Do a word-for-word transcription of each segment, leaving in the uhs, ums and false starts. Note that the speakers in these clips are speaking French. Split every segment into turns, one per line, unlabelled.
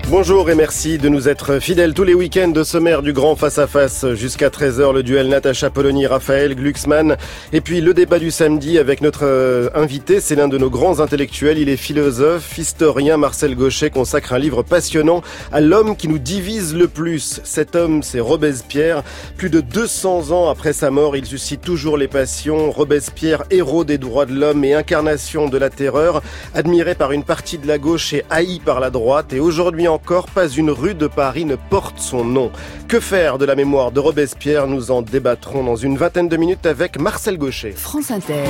Bonjour et merci de nous être fidèles tous les week-ends au sommaire du grand face-à-face. Jusqu'à treize heures, le duel Natacha Polony, Raphaël Glucksmann. Et puis le débat du samedi avec notre euh, invité, c'est l'un de nos grands intellectuels. Il est philosophe, historien. Marcel Gauchet consacre un livre passionnant à l'homme qui nous divise le plus. Cet homme, c'est Robespierre. Plus de deux cents ans après sa mort, il suscite toujours les passions. Robespierre, héros des droits de l'homme et incarnation de la terreur, admiré par une partie de la gauche et haï par la droite. Et aujourd'hui encore, Encore, pas une rue de Paris ne porte son nom. Que faire de la mémoire de Robespierre? Nous en débattrons dans une vingtaine de minutes avec Marcel Gauchet.
France Inter,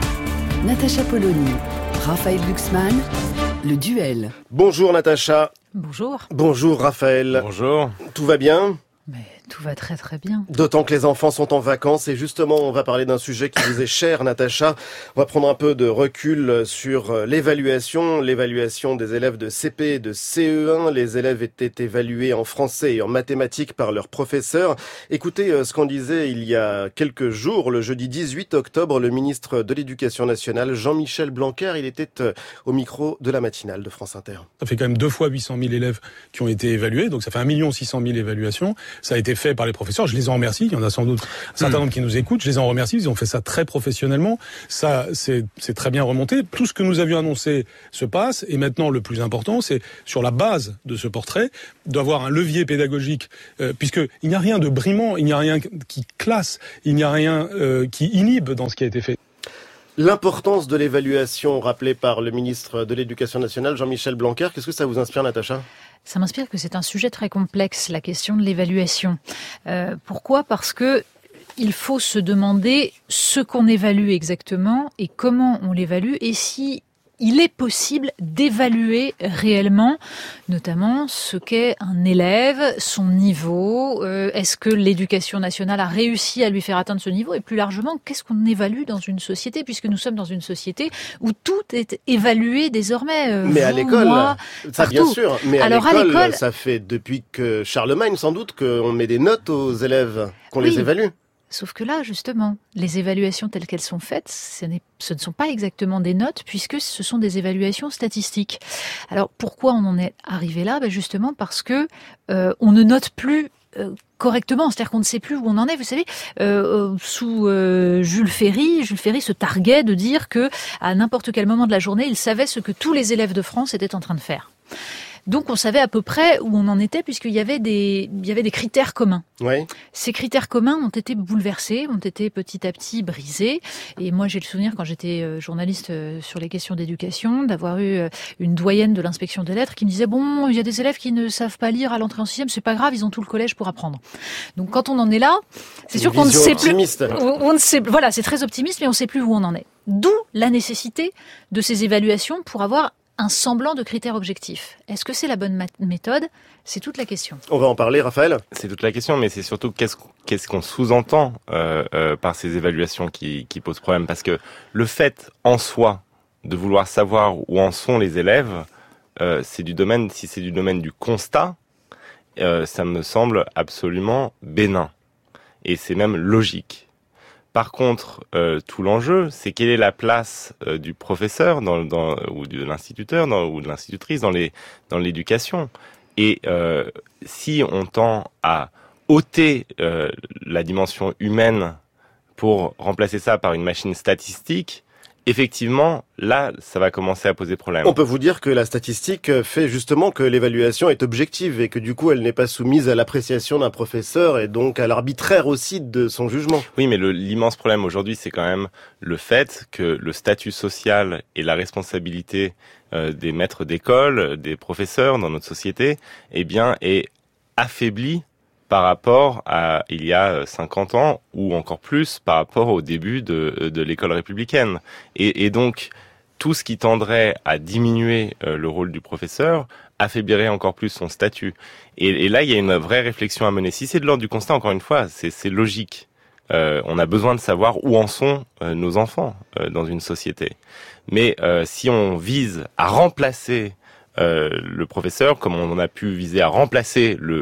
Natacha Polony, Raphaël Glucksmann, le duel.
Bonjour Natacha.
Bonjour.
Bonjour Raphaël.
Bonjour.
Tout va bien?
Mais tout va très très bien.
D'autant que les enfants sont en vacances et justement on va parler d'un sujet qui vous est cher Natacha. On va prendre un peu de recul sur l'évaluation, l'évaluation des élèves de C P et de C E un. Les élèves étaient évalués en français et en mathématiques par leurs professeurs. Écoutez ce qu'en disait il y a quelques jours, le jeudi dix-huit octobre, le ministre de l'Éducation nationale, Jean-Michel Blanquer. Il était au micro de la matinale de France Inter.
Ça fait quand même deux fois huit cent mille élèves qui ont été évalués, donc ça fait un million six cent mille évaluations. Ça a été fait par les professeurs, je les en remercie, il y en a sans doute un certain nombre qui nous écoutent, je les en remercie, ils ont fait ça très professionnellement, ça c'est, c'est très bien remonté, tout ce que nous avions annoncé se passe, et maintenant le plus important c'est sur la base de ce portrait, d'avoir un levier pédagogique, euh, puisqu'il n'y a rien de brimant, il n'y a rien qui classe, il n'y a rien euh, qui inhibe dans ce qui a été fait.
L'importance de l'évaluation rappelée par le ministre de l'Éducation nationale, Jean-Michel Blanquer, qu'est-ce que ça vous inspire Natacha ?
Ça m'inspire que c'est un sujet très complexe, la question de l'évaluation. Euh, pourquoi ? Parce que il faut se demander ce qu'on évalue exactement et comment on l'évalue et si il est possible d'évaluer réellement, notamment ce qu'est un élève, son niveau, euh, est-ce que l'éducation nationale a réussi à lui faire atteindre ce niveau et plus largement, qu'est-ce qu'on évalue dans une société puisque nous sommes dans une société où tout est évalué désormais. Euh,
mais
vous,
à l'école,
moi,
ça
partout.
Bien sûr, mais
Alors,
à, l'école,
à l'école,
ça fait depuis que Charlemagne sans doute qu'on met des notes aux élèves, qu'on
oui.
les évalue.
Sauf que là, justement, les évaluations telles qu'elles sont faites, ce, n'est, ce ne sont pas exactement des notes, puisque ce sont des évaluations statistiques. Alors, pourquoi on en est arrivé là ? Ben justement parce que euh, on ne note plus euh, correctement, c'est-à-dire qu'on ne sait plus où on en est. Vous savez, euh, sous euh, Jules Ferry, Jules Ferry se targuait de dire que à n'importe quel moment de la journée, il savait ce que tous les élèves de France étaient en train de faire. Donc on savait à peu près où on en était puisqu'il y avait des, il y avait des critères communs.
Oui.
Ces critères communs ont été bouleversés, ont été petit à petit brisés. Et moi j'ai le souvenir quand j'étais journaliste sur les questions d'éducation d'avoir eu une doyenne de l'inspection des lettres qui me disait bon, il y a des élèves qui ne savent pas lire à l'entrée en sixième, c'est pas grave, ils ont tout le collège pour apprendre. Donc quand on en est là, c'est, c'est sûr qu'on ne sait
optimiste.
plus. On ne sait, voilà, c'est très optimiste, mais on ne sait plus où on en est. D'où la nécessité de ces évaluations pour avoir un semblant de critères objectifs. Est-ce que c'est la bonne méthode ? C'est toute la question.
On va en parler, Raphaël.
C'est toute la question, mais c'est surtout qu'est-ce, qu'est-ce qu'on sous-entend euh, euh, par ces évaluations qui, qui posent problème. Parce que le fait en soi de vouloir savoir où en sont les élèves, euh, c'est du domaine, si c'est du domaine du constat, euh, ça me semble absolument bénin. Et c'est même logique. Par contre, euh, tout l'enjeu, c'est quelle est la place euh, du professeur dans, dans, ou de l'instituteur dans, ou de l'institutrice dans, les, dans l'éducation. Et euh, si on tend à ôter euh, la dimension humaine pour remplacer ça par une machine statistique, effectivement, là, ça va commencer à poser problème.
On peut vous dire que la statistique fait justement que l'évaluation est objective et que du coup, elle n'est pas soumise à l'appréciation d'un professeur et donc à l'arbitraire aussi de son jugement.
Oui, mais le, l'immense problème aujourd'hui, c'est quand même le fait que le statut social et la responsabilité euh, des maîtres d'école, des professeurs dans notre société, eh bien, est affaibli par rapport à il y a cinquante ans, ou encore plus par rapport au début de, de l'école républicaine. Et, et donc, tout ce qui tendrait à diminuer euh, le rôle du professeur affaiblirait encore plus son statut. Et, et là, il y a une vraie réflexion à mener. Si c'est de l'ordre du constat, encore une fois, c'est, c'est logique. Euh, on a besoin de savoir où en sont euh, nos enfants euh, dans une société. Mais euh, si on vise à remplacer euh, le professeur, comme on a pu viser à remplacer le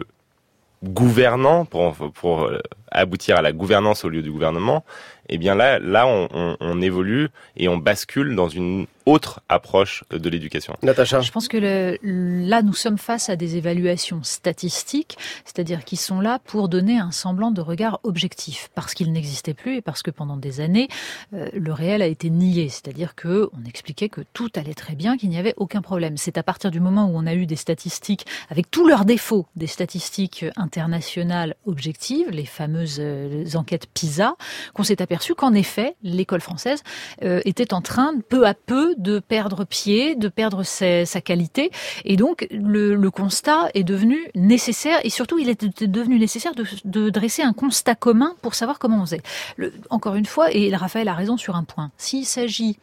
gouvernant pour pour aboutir à la gouvernance au lieu du gouvernement, eh bien là là on, on, on évolue et on bascule dans une autre approche de l'éducation.
Natacha.
Je pense que le, là, nous sommes face à des évaluations statistiques, c'est-à-dire qui sont là pour donner un semblant de regard objectif, parce qu'il n'existait plus et parce que pendant des années, euh, le réel a été nié, c'est-à-dire que on expliquait que tout allait très bien, qu'il n'y avait aucun problème. C'est à partir du moment où on a eu des statistiques, avec tous leurs défauts, des statistiques internationales objectives, les fameuses euh, enquêtes PISA, qu'on s'est aperçu qu'en effet, l'école française euh, était en train, peu à peu, de perdre pied, de perdre sa, sa qualité. Et donc, le, le constat est devenu nécessaire. Et surtout, il est devenu nécessaire de, de dresser un constat commun pour savoir comment on faisait. Le, encore une fois, et Raphaël a raison sur un point. S'il s'agit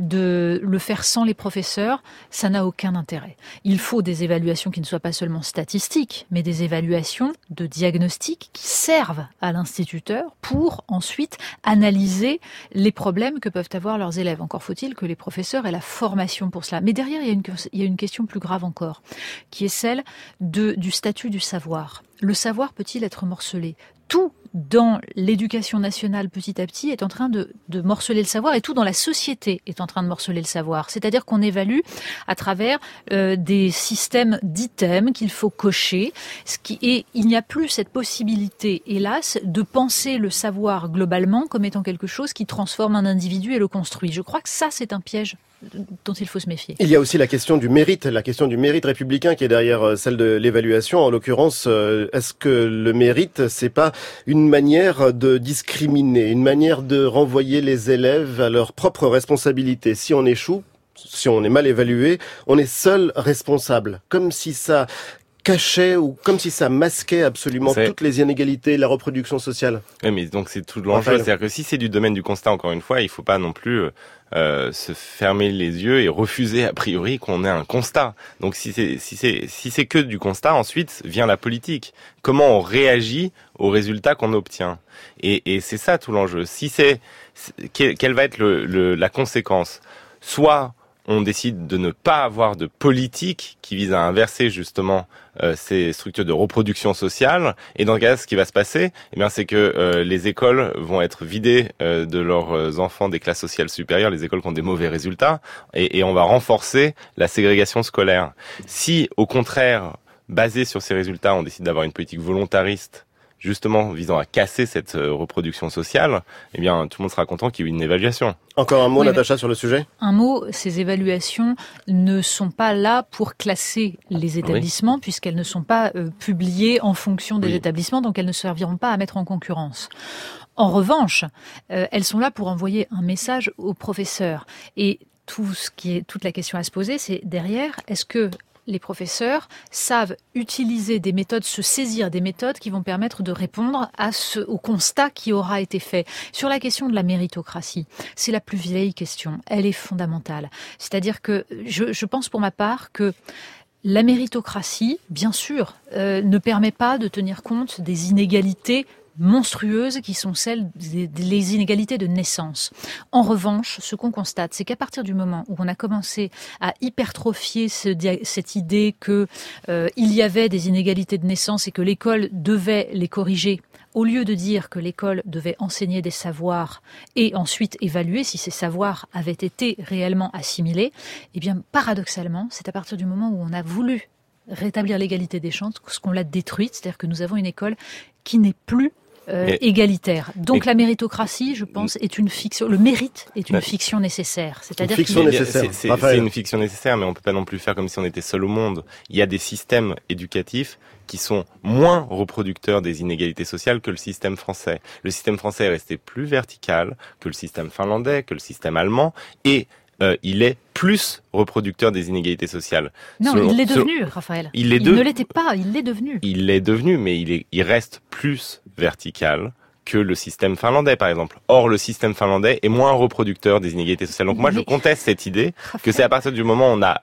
de le faire sans les professeurs, ça n'a aucun intérêt. Il faut des évaluations qui ne soient pas seulement statistiques, mais des évaluations de diagnostic qui servent à l'instituteur pour ensuite analyser les problèmes que peuvent avoir leurs élèves. Encore faut-il que les professeurs aient la formation pour cela. Mais derrière, il y a une, il y a une question plus grave encore, qui est celle de, du statut du savoir. Le savoir peut-il être morcelé ? Tout dans l'éducation nationale petit à petit est en train de, de morceler le savoir, et tout dans la société est en train de morceler le savoir. C'est-à-dire qu'on évalue à travers euh, des systèmes d'items qu'il faut cocher, ce qui, et il n'y a plus cette possibilité, hélas, de penser le savoir globalement comme étant quelque chose qui transforme un individu et le construit. Je crois que ça, c'est un piège dont il faut se méfier.
Il y a aussi la question du mérite, la question du mérite républicain qui est derrière celle de l'évaluation. En l'occurrence, est-ce que le mérite, c'est pas une manière de discriminer, une manière de renvoyer les élèves à leur propre responsabilité ? Si on échoue, si on est mal évalué, on est seul responsable. Comme si ça cachait ou comme si ça masquait absolument c'est... toutes les inégalités, la reproduction sociale.
Oui, mais donc c'est tout l'enjeu. C'est-à-dire que si c'est du domaine du constat, encore une fois, il faut pas non plus euh, se fermer les yeux et refuser a priori qu'on ait un constat. Donc si c'est si c'est si c'est que du constat, ensuite vient la politique. Comment on réagit aux résultats qu'on obtient. Et, et c'est ça tout l'enjeu. Si c'est, c'est quelle va être le, le, la conséquence ? Soit on décide de ne pas avoir de politique qui vise à inverser justement euh, ces structures de reproduction sociale. Et dans ce cas, ce qui va se passer, eh bien, c'est que euh, les écoles vont être vidées euh, de leurs enfants des classes sociales supérieures, les écoles qui ont des mauvais résultats, et, et on va renforcer la ségrégation scolaire. Si, au contraire, basé sur ces résultats, on décide d'avoir une politique volontariste, justement visant à casser cette reproduction sociale, eh bien tout le monde sera content qu'il y ait une évaluation.
Encore un mot,
oui,
Natacha, sur le sujet ?
Un mot, ces évaluations ne sont pas là pour classer les établissements, oui. puisqu'elles ne sont pas euh, publiées en fonction des oui. établissements, donc elles ne serviront pas à mettre en concurrence. En revanche, euh, elles sont là pour envoyer un message aux professeurs. Et tout ce qui est, toute la question à se poser, c'est derrière, est-ce que les professeurs savent utiliser des méthodes, se saisir des méthodes qui vont permettre de répondre à ce, au constat qui aura été fait. Sur la question de la méritocratie, c'est la plus vieille question. Elle est fondamentale. C'est-à-dire que je, je pense pour ma part que la méritocratie, bien sûr, euh, ne permet pas de tenir compte des inégalités monstrueuses qui sont celles des, des inégalités de naissance. En revanche, ce qu'on constate, c'est qu'à partir du moment où on a commencé à hypertrophier ce, cette idée que euh, il y avait des inégalités de naissance et que l'école devait les corriger, au lieu de dire que l'école devait enseigner des savoirs et ensuite évaluer si ces savoirs avaient été réellement assimilés, eh bien, paradoxalement, c'est à partir du moment où on a voulu rétablir l'égalité des chances ce qu'on l'a détruite, c'est-à-dire que nous avons une école qui n'est plus Euh, mais, égalitaire. Donc mais, la méritocratie, je pense, est une fiction. Le mérite est une mais, fiction nécessaire. C'est-à-dire
une fiction nécessaire.
C'est, c'est, c'est une fiction nécessaire, mais on peut pas non plus faire comme si on était seul au monde. Il y a des systèmes éducatifs qui sont moins reproducteurs des inégalités sociales que le système français. Le système français est resté plus vertical que le système finlandais, que le système allemand, et Euh, il est plus reproducteur des inégalités sociales.
Non, selon, il l'est devenu, selon, Raphaël.
Il, il
de...
ne
l'était pas, il l'est devenu.
Il l'est devenu, mais il, est, il reste plus vertical que le système finlandais, par exemple. Or, le système finlandais est moins reproducteur des inégalités sociales. Donc moi, mais... je conteste cette idée Raphaël. Que c'est à partir du moment où on a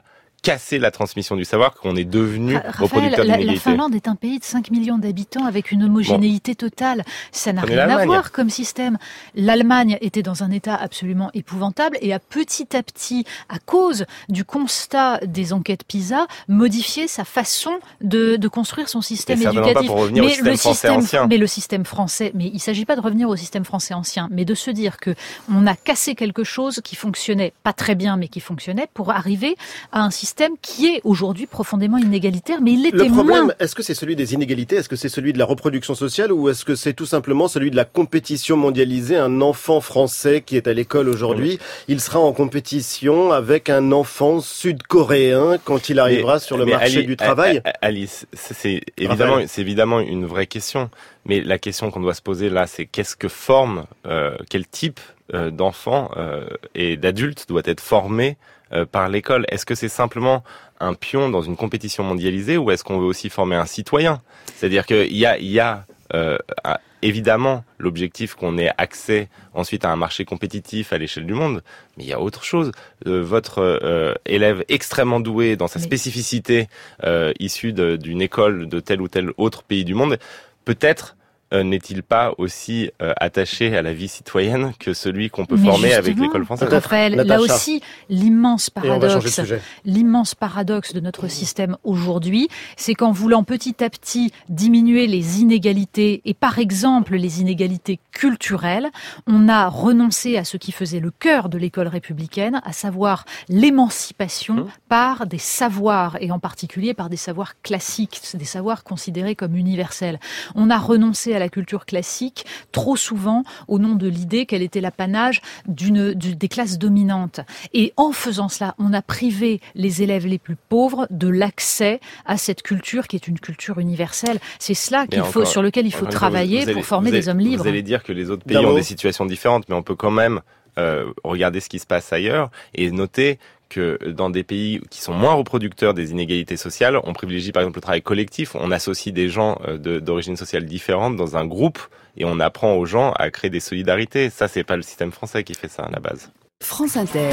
casser la transmission du savoir, qu'on est devenu
Raphaël,
reproducteur
la,
d'inégalité.
la Finlande est un pays de cinq millions d'habitants avec une homogénéité bon. totale. Ça n'a Prenez rien à voir comme système. L'Allemagne était dans un état absolument épouvantable et a petit à petit, à cause du constat des enquêtes PISA, modifié sa façon de, de construire son système
mais
éducatif.
Pas pour revenir
mais,
au système
le
français
système,
ancien.
mais le système français, mais il ne s'agit pas de revenir au système français ancien, mais de se dire que on a cassé quelque chose qui fonctionnait pas très bien, mais qui fonctionnait pour arriver à un système qui est aujourd'hui profondément inégalitaire, mais il l'était moins.
Le problème, est-ce que c'est celui des inégalités, est-ce que c'est celui de la reproduction sociale, ou est-ce que c'est tout simplement celui de la compétition mondialisée? Un enfant français qui est à l'école aujourd'hui, oui. il sera en compétition avec un enfant sud-coréen quand il arrivera mais, sur le marché
Ali,
du travail.
Alice, c'est évidemment, c'est évidemment une vraie question, mais la question qu'on doit se poser là, c'est qu'est-ce que forme, euh, quel type euh, d'enfant euh, et d'adulte doit être formé euh, par l'école? Est-ce que c'est simplement un pion dans une compétition mondialisée, ou est-ce qu'on veut aussi former un citoyen? C'est-à-dire qu'il y a, il y a euh, un, évidemment l'objectif qu'on ait accès ensuite à un marché compétitif à l'échelle du monde, mais il y a autre chose. Euh, votre euh, élève extrêmement doué dans sa
mais...
spécificité euh, issue de, d'une école de tel ou tel autre pays du monde, peut-être euh, n'est-il pas aussi euh, attaché à la vie citoyenne que celui qu'on peut
mais
former avec l'école française?
Raphaël, là aussi, l'immense paradoxe, l'immense paradoxe de notre système aujourd'hui, c'est qu'en voulant petit à petit diminuer les inégalités, et par exemple les inégalités culturelles, on a renoncé à ce qui faisait le cœur de l'école républicaine, à savoir l'émancipation mmh. par des savoirs, et en particulier par des savoirs classiques, des savoirs considérés comme universels. On a renoncé à la culture classique trop souvent au nom de l'idée qu'elle était l'apanage d'une, du, des classes dominantes. Et en faisant cela, on a privé les élèves les plus pauvres de l'accès à cette culture qui est une culture universelle. C'est cela qu'il faut, sur lequel il faut travailler
vous allez,
pour former
allez,
des hommes libres.
Vous allez dire que les autres pays ont des situations différentes, mais on peut quand même euh, regarder ce qui se passe ailleurs et noter que dans des pays qui sont moins reproducteurs des inégalités sociales, on privilégie par exemple le travail collectif, on associe des gens de, d'origine sociale différente dans un groupe et on apprend aux gens à créer des solidarités. Ça, c'est pas le système français qui fait ça à la base.
France Inter,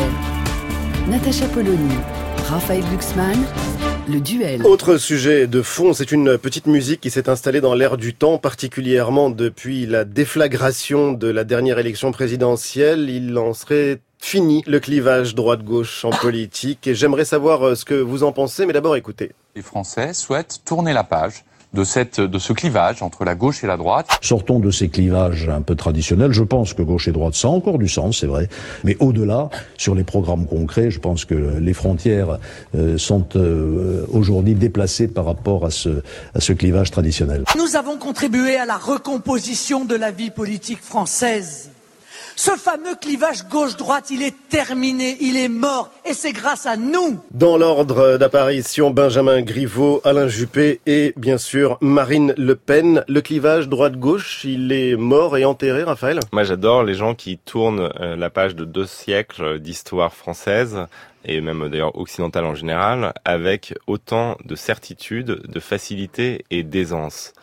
Natacha Polony, Raphaël Glucksmann, le duel.
Autre sujet de fond, c'est une petite musique qui s'est installée dans l'air du temps, particulièrement depuis la déflagration de la dernière élection présidentielle. Il en serait fini le clivage droite-gauche en politique, et j'aimerais savoir ce que vous en pensez, mais d'abord écoutez.
Les Français souhaitent tourner la page de cette, de ce clivage entre la gauche et la droite.
Sortons de ces clivages un peu traditionnels. Je pense que gauche et droite, ça a encore du sens, c'est vrai. Mais au-delà, sur les programmes concrets, je pense que les frontières euh, sont euh, aujourd'hui déplacées par rapport à ce, à ce clivage traditionnel.
Nous avons contribué à la recomposition de la vie politique française. Ce fameux clivage gauche-droite, il est terminé, il est mort, et c'est grâce à nous.
Dans l'ordre d'apparition, Benjamin Griveaux, Alain Juppé et bien sûr Marine Le Pen. Le clivage droite-gauche, il est mort et enterré, Raphaël?
Moi, j'adore les gens qui tournent euh, la page de deux siècles d'histoire française, et même d'ailleurs occidentale en général, avec autant de certitude, de facilité et d'aisance.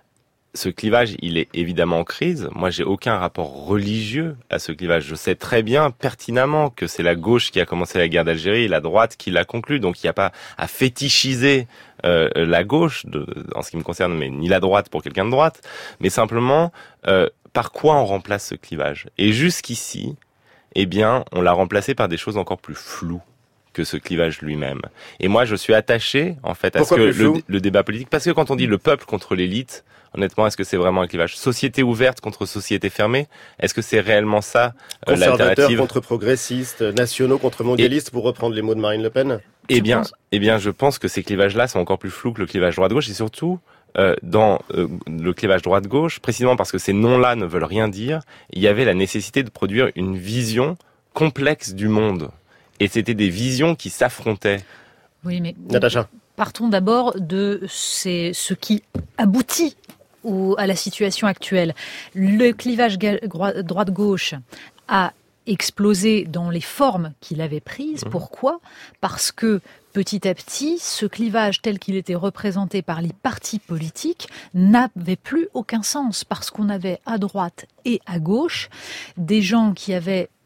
Ce clivage, il est évidemment en crise. Moi, j'ai aucun rapport religieux à ce clivage. Je sais très bien, pertinemment, que c'est la gauche qui a commencé la guerre d'Algérie et la droite qui l'a conclue. Donc, il n'y a pas à fétichiser euh, la gauche, de, en ce qui me concerne, mais ni la droite pour quelqu'un de droite. Mais simplement, euh, par quoi on remplace ce clivage? Et jusqu'ici, eh bien, on l'a remplacé par des choses encore plus floues que ce clivage lui-même. Et moi, je suis attaché, en fait, à
Pourquoi
ce que le, le débat politique... Parce que quand on dit le peuple contre l'élite, honnêtement, est-ce que c'est vraiment un clivage? Société ouverte contre société fermée? Est-ce que c'est réellement ça, euh, l'alternative?
Conservateurs contre progressistes, nationaux contre mondialistes, Et... pour reprendre les mots de Marine Le Pen?
Eh bien, eh bien, je pense que ces clivages-là sont encore plus flous que le clivage droite-gauche, et surtout... Euh, dans euh, le clivage droite-gauche, précisément parce que ces noms-là ne veulent rien dire, il y avait la nécessité de produire une vision complexe du monde. Et c'était des visions qui s'affrontaient.
Oui, mais
Natacha.
Partons d'abord de ces, ce qui aboutit au, à la situation actuelle. Le clivage droite-gauche a explosé dans les formes qu'il avait prises. Mmh. Pourquoi ? Parce que petit à petit, ce clivage tel qu'il était représenté par les partis politiques n'avait plus aucun sens, parce qu'on avait à droite et à gauche des gens qui avaient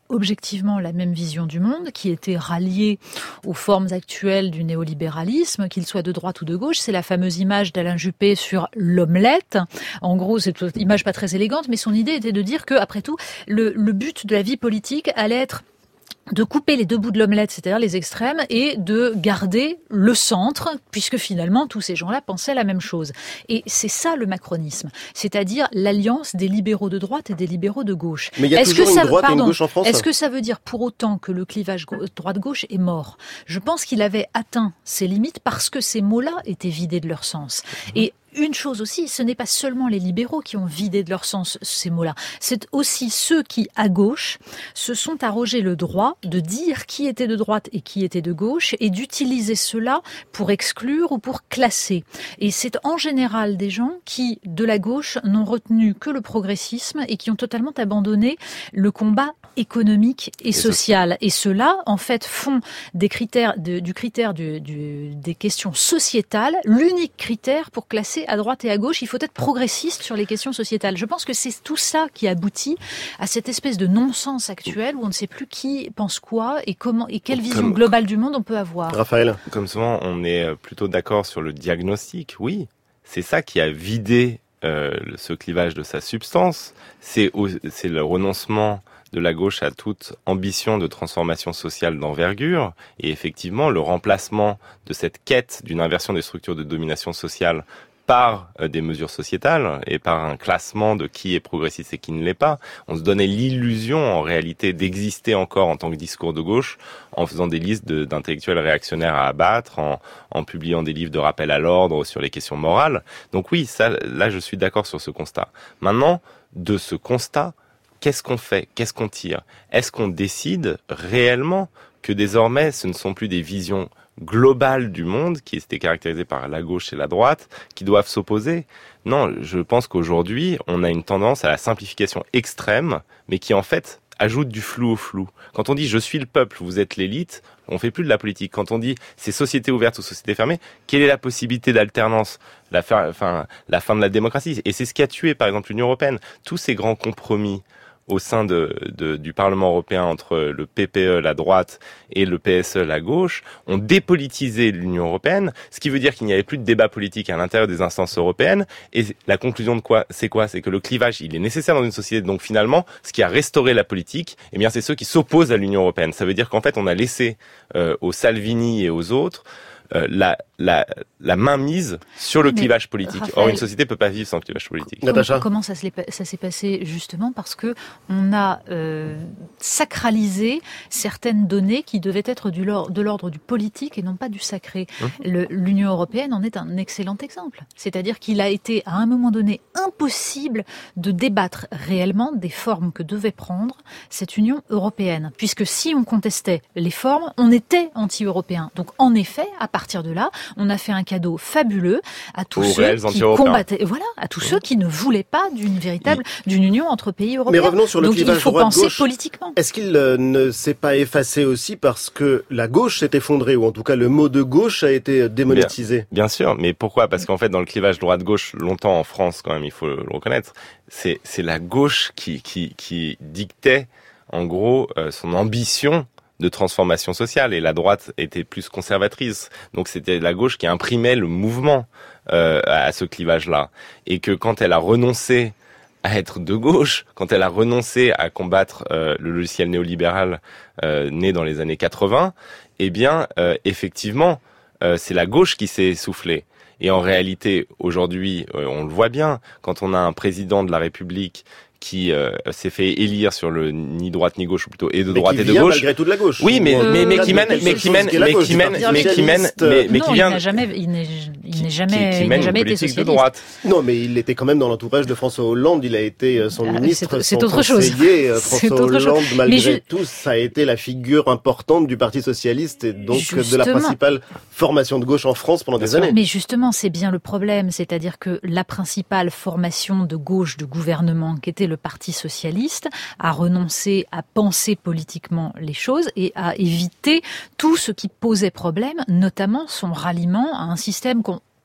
objectivement la même vision du monde, qui était ralliée aux formes actuelles du néolibéralisme, qu'il soit de droite ou de gauche. C'est la fameuse image d'Alain Juppé sur l'omelette. En gros, c'est une image pas très élégante, mais son idée était de dire que, après tout, le, le but de la vie politique allait être de couper les deux bouts de l'omelette, c'est-à-dire les extrêmes, et de garder le centre, puisque finalement tous ces gens-là pensaient la même chose. Et c'est ça le macronisme, c'est-à-dire l'alliance des libéraux de droite et des libéraux de gauche.
Mais il y a
est-ce
toujours
que
une
ça,
droite
pardon,
et une gauche en France.
Est-ce que ça veut dire pour autant que le clivage droite-gauche est mort ? Je pense qu'il avait atteint ses limites parce que ces mots-là étaient vidés de leur sens. Et une chose aussi, ce n'est pas seulement les libéraux qui ont vidé de leur sens ces mots-là. C'est aussi ceux qui, à gauche, se sont arrogés le droit de dire qui était de droite et qui était de gauche et d'utiliser cela pour exclure ou pour classer. Et c'est en général des gens qui, de la gauche, n'ont retenu que le progressisme et qui ont totalement abandonné le combat économique et, et social. Et ceux-là, en fait, font des critères, de, du critère du, du, des questions sociétales l'unique critère pour classer à droite et à gauche. Il faut être progressiste sur les questions sociétales. Je pense que c'est tout ça qui aboutit à cette espèce de non-sens actuel où on ne sait plus qui pense quoi et comment et quelle vision
Comme,
globale du monde on peut avoir.
Raphaël.
Comme souvent, on est plutôt d'accord sur le diagnostic. Oui, c'est ça qui a vidé euh, ce clivage de sa substance. C'est, au, c'est le renoncement de la gauche à toute ambition de transformation sociale d'envergure et effectivement le remplacement de cette quête d'une inversion des structures de domination sociale par des mesures sociétales et par un classement de qui est progressiste et qui ne l'est pas. On se donnait l'illusion, en réalité, d'exister encore en tant que discours de gauche en faisant des listes de, d'intellectuels réactionnaires à abattre, en, en publiant des livres de rappel à l'ordre sur les questions morales. Donc oui, ça, là, je suis d'accord sur ce constat. Maintenant, de ce constat, qu'est-ce qu'on fait ? Qu'est-ce qu'on tire ? Est-ce qu'on décide réellement que désormais, ce ne sont plus des visions globale du monde, qui était caractérisée par la gauche et la droite, qui doivent s'opposer. Non, je pense qu'aujourd'hui, on a une tendance à la simplification extrême, mais qui en fait ajoute du flou au flou. Quand on dit « je suis le peuple, vous êtes l'élite », on fait plus de la politique. Quand on dit « c'est société ouverte ou société fermée », quelle est la possibilité d'alternance ? La fin, enfin, la fin de la démocratie. Et c'est ce qui a tué, par exemple, l'Union européenne. Tous ces grands compromis au sein de, de, du Parlement européen entre le P P E, la droite, et le P S E, la gauche, ont dépolitisé l'Union européenne, ce qui veut dire qu'il n'y avait plus de débat politique à l'intérieur des instances européennes. Et la conclusion de quoi, c'est quoi ? C'est que le clivage, il est nécessaire dans une société. Donc finalement, ce qui a restauré la politique, eh bien, c'est ceux qui s'opposent à l'Union européenne. Ça veut dire qu'en fait, on a laissé euh, aux Salvini et aux autres Euh, la, la, la main mise sur le Mais clivage politique. Raphaël, Or, une société ne peut pas vivre sans clivage politique.
Natacha.
Comment ça, se, ça s'est passé justement parce que on a euh, sacralisé certaines données qui devaient être du, de l'ordre du politique et non pas du sacré. Mmh. Le, L'Union européenne en est un excellent exemple. C'est-à-dire qu'il a été à un moment donné impossible de débattre réellement des formes que devait prendre cette Union européenne. Puisque si on contestait les formes, on était anti-européen. Donc en effet, à À partir de là, on a fait un cadeau fabuleux à tous Aux ceux qui combattaient, voilà, à tous mmh. ceux qui ne voulaient pas d'une véritable, mmh. d'une union entre pays européens.
Mais revenons sur le
Donc
clivage
il faut penser
droite-gauche.
Politiquement.
Est-ce qu'il euh, ne s'est pas effacé aussi parce que la gauche s'est effondrée, ou en tout cas le mot de gauche a été démonétisé ?
Bien, bien sûr, mais pourquoi ? Parce qu'en fait, dans le clivage droite-gauche, longtemps en France, quand même, il faut le reconnaître, c'est, c'est la gauche qui, qui, qui dictait, en gros, euh, son ambition de transformation sociale, et la droite était plus conservatrice. Donc c'était la gauche qui imprimait le mouvement euh, à ce clivage-là. Et que quand elle a renoncé à être de gauche, quand elle a renoncé à combattre euh, le logiciel néolibéral euh, né dans les années quatre-vingts, eh bien, euh, effectivement, euh, c'est la gauche qui s'est essoufflée. Et en réalité, aujourd'hui, euh, on le voit bien, quand on a un président de la République qui euh, s'est fait élire sur le ni droite ni gauche, ou plutôt et de
mais
droite
et
de gauche.
Malgré tout de la gauche.
Oui, mais euh, mais mais qui mène, mais qui mène, mais qui mène, mais qui mène, mais mais qui vient.
Il n'a jamais, il n'est, il n'est jamais,
qui, qui
il n'a jamais été socialiste.
De droite.
Non, mais il était quand même dans l'entourage de François Hollande. Il a été son ah, ministre,
c'est, c'est
son
autre chose.
François
c'est
Hollande,
chose.
malgré
je...
tout, ça a été la figure importante du Parti socialiste et donc justement, de la principale formation de gauche en France pendant des années.
Mais justement, c'est bien le problème, c'est-à-dire que la principale formation de gauche de gouvernement, qui était le Parti socialiste, a renoncé à penser politiquement les choses et à éviter tout ce qui posait problème, notamment son ralliement à un système qu'on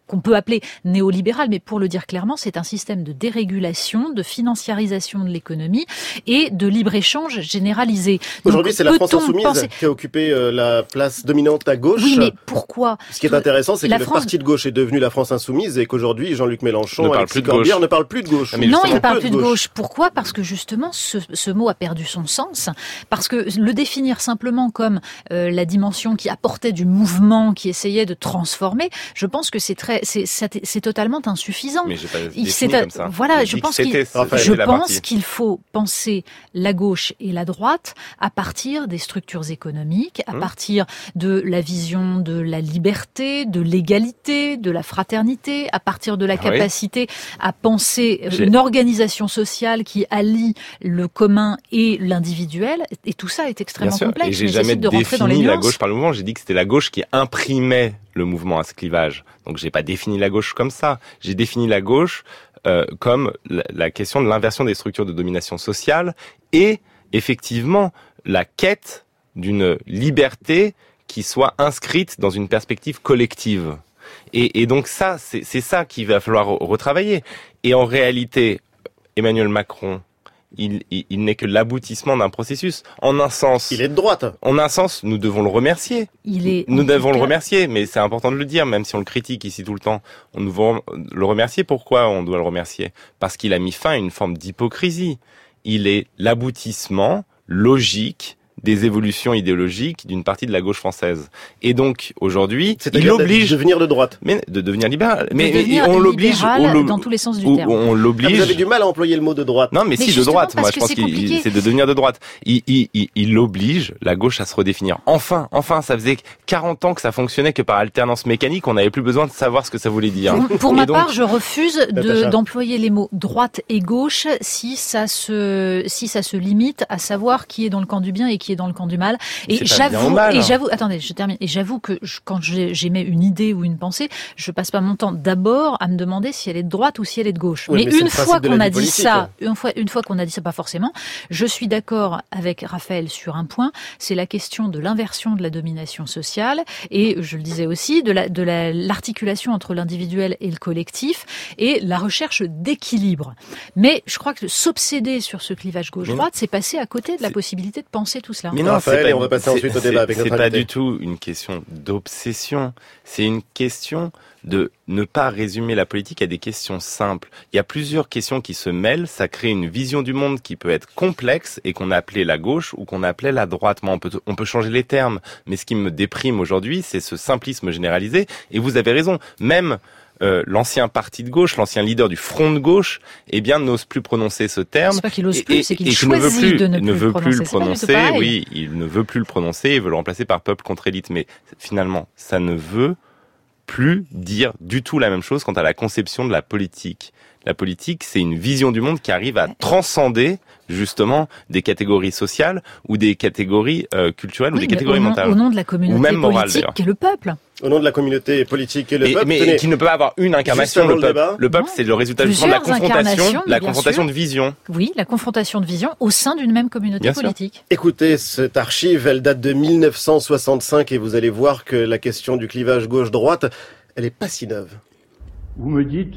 qu'on peut appeler néolibéral, mais pour le dire clairement, c'est un système de dérégulation, de financiarisation de l'économie et de libre-échange généralisé.
Aujourd'hui,
Donc,
c'est la France
peut-on
insoumise
penser...
qui a occupé euh, la place dominante à gauche.
Oui, mais pourquoi?
Ce qui est intéressant, c'est que
la
le
France...
parti de gauche est devenu la France insoumise et qu'aujourd'hui, Jean-Luc Mélenchon, Alexis Corbière ne parle plus de gauche.
Mais non, il ne parle plus de gauche. gauche. Pourquoi? Parce que justement, ce, ce mot a perdu son sens. Parce que le définir simplement comme euh, la dimension qui apportait du mouvement, qui essayait de transformer, je pense que c'est très, c'est, c'est, c'est totalement insuffisant.
Mais j'ai pas
il,
défini comme ça.
Voilà, je pense, qu'il,
Raphaël,
je pense qu'il faut penser la gauche et la droite à partir des structures économiques, à hum. partir de la vision de la liberté, de l'égalité, de la fraternité, à partir de la ah capacité oui. à penser j'ai... une organisation sociale qui allie le commun et l'individuel. Et tout ça est extrêmement complexe.
Et j'ai jamais
de rentrer dans les
défini
nuances.
la gauche par le mouvement. J'ai dit que c'était la gauche qui imprimait le mouvement à ce clivage. Donc j'ai pas défini la gauche comme ça. J'ai défini la gauche euh, comme la, la question de l'inversion des structures de domination sociale et effectivement la quête d'une liberté qui soit inscrite dans une perspective collective. Et, et donc ça, c'est, c'est ça qu'il va falloir retravailler. Et en réalité, Emmanuel Macron, il, il, il n'est que l'aboutissement d'un processus. En un sens,
il est de droite.
En un sens, nous devons le remercier.
Il est.
Nous devons le remercier, mais c'est important de le dire, même si on le critique ici tout le temps. On nous devons le remercier. Pourquoi on doit le remercier? Parce qu'il a mis fin à une forme d'hypocrisie. Il est l'aboutissement logique des évolutions idéologiques d'une partie de la gauche française. Et donc, aujourd'hui, il oblige...
de devenir de droite.
Mais, de devenir libéral.
De
mais
devenir
on l'oblige... On l'oblige
dans tous les sens du terme.
On l'oblige...
Ah, vous avez du mal à employer le mot de droite.
Non, mais, mais si, de droite. Moi, je pense qu'il c'est de devenir de droite. Il, il, il, il oblige la gauche à se redéfinir. Enfin, enfin, ça faisait quarante ans que ça fonctionnait que par alternance mécanique. On n'avait plus besoin de savoir ce que ça voulait dire.
Pour, pour ma
donc,
part, je refuse de, d'employer les mots droite et gauche si ça se, si ça se limite à savoir qui est dans le camp du bien et qui est dans le camp du mal. Et j'avoue, et j'avoue, attendez, je termine. Et j'avoue que je, quand j'émets une idée ou une pensée, je passe pas mon temps d'abord à me demander si elle est de droite ou si elle est de gauche.
Oui,
mais, mais une fois qu'on a dit politique. ça, une fois, une fois qu'on a dit ça, pas forcément, je suis d'accord avec Raphaël sur un point, c'est la question de l'inversion de la domination sociale et, je le disais aussi, de la, de la, l'articulation entre l'individuel et le collectif et la recherche d'équilibre. Mais je crois que s'obséder sur ce clivage gauche-droite, c'est passer à côté de la possibilité de penser tout cela.
Mais non,
Raphaël, et on va passer ensuite au débat avec notre
invité. C'est pas
invité.
du tout une question d'obsession. C'est une question de ne pas résumer la politique à des questions simples. Il y a plusieurs questions qui se mêlent, ça crée une vision du monde qui peut être complexe et qu'on appelait la gauche ou qu'on appelait la droite. Moi, on peut, on peut changer les termes, mais ce qui me déprime aujourd'hui, c'est ce simplisme généralisé. Et vous avez raison, même Euh, l'ancien parti de gauche, l'ancien leader du front de gauche, eh bien, n'ose plus prononcer ce terme.
C'est pas qu'il ose plus,
et,
c'est qu'il
et
choisit
ne veut plus,
de ne plus
ne veut
le
plus le
prononcer.
prononcer. Oui, il ne veut plus le prononcer, il veut le remplacer par peuple contre élite. Mais finalement, ça ne veut plus dire du tout la même chose quant à la conception de la politique. La politique, c'est une vision du monde qui arrive à transcender justement des catégories sociales ou des catégories euh, culturelles
oui,
ou des catégories
au nom,
mentales.
Au nom de la communauté
ou même morale,
politique qui est le peuple.
Au nom de la communauté politique et le
et,
peuple.
Mais
tenez,
qui ne peut pas avoir une incarnation, le, le peuple.
Débat.
Le peuple, non, c'est le résultat justement de la confrontation, la confrontation
sûr.
de vision.
Oui, la confrontation de vision au sein d'une même communauté
Bien
politique.
Sûr.
Écoutez, cette archive, elle date de mille neuf cent soixante-cinq et vous allez voir que la question du clivage gauche-droite, elle est pas si neuve.
Vous me dites,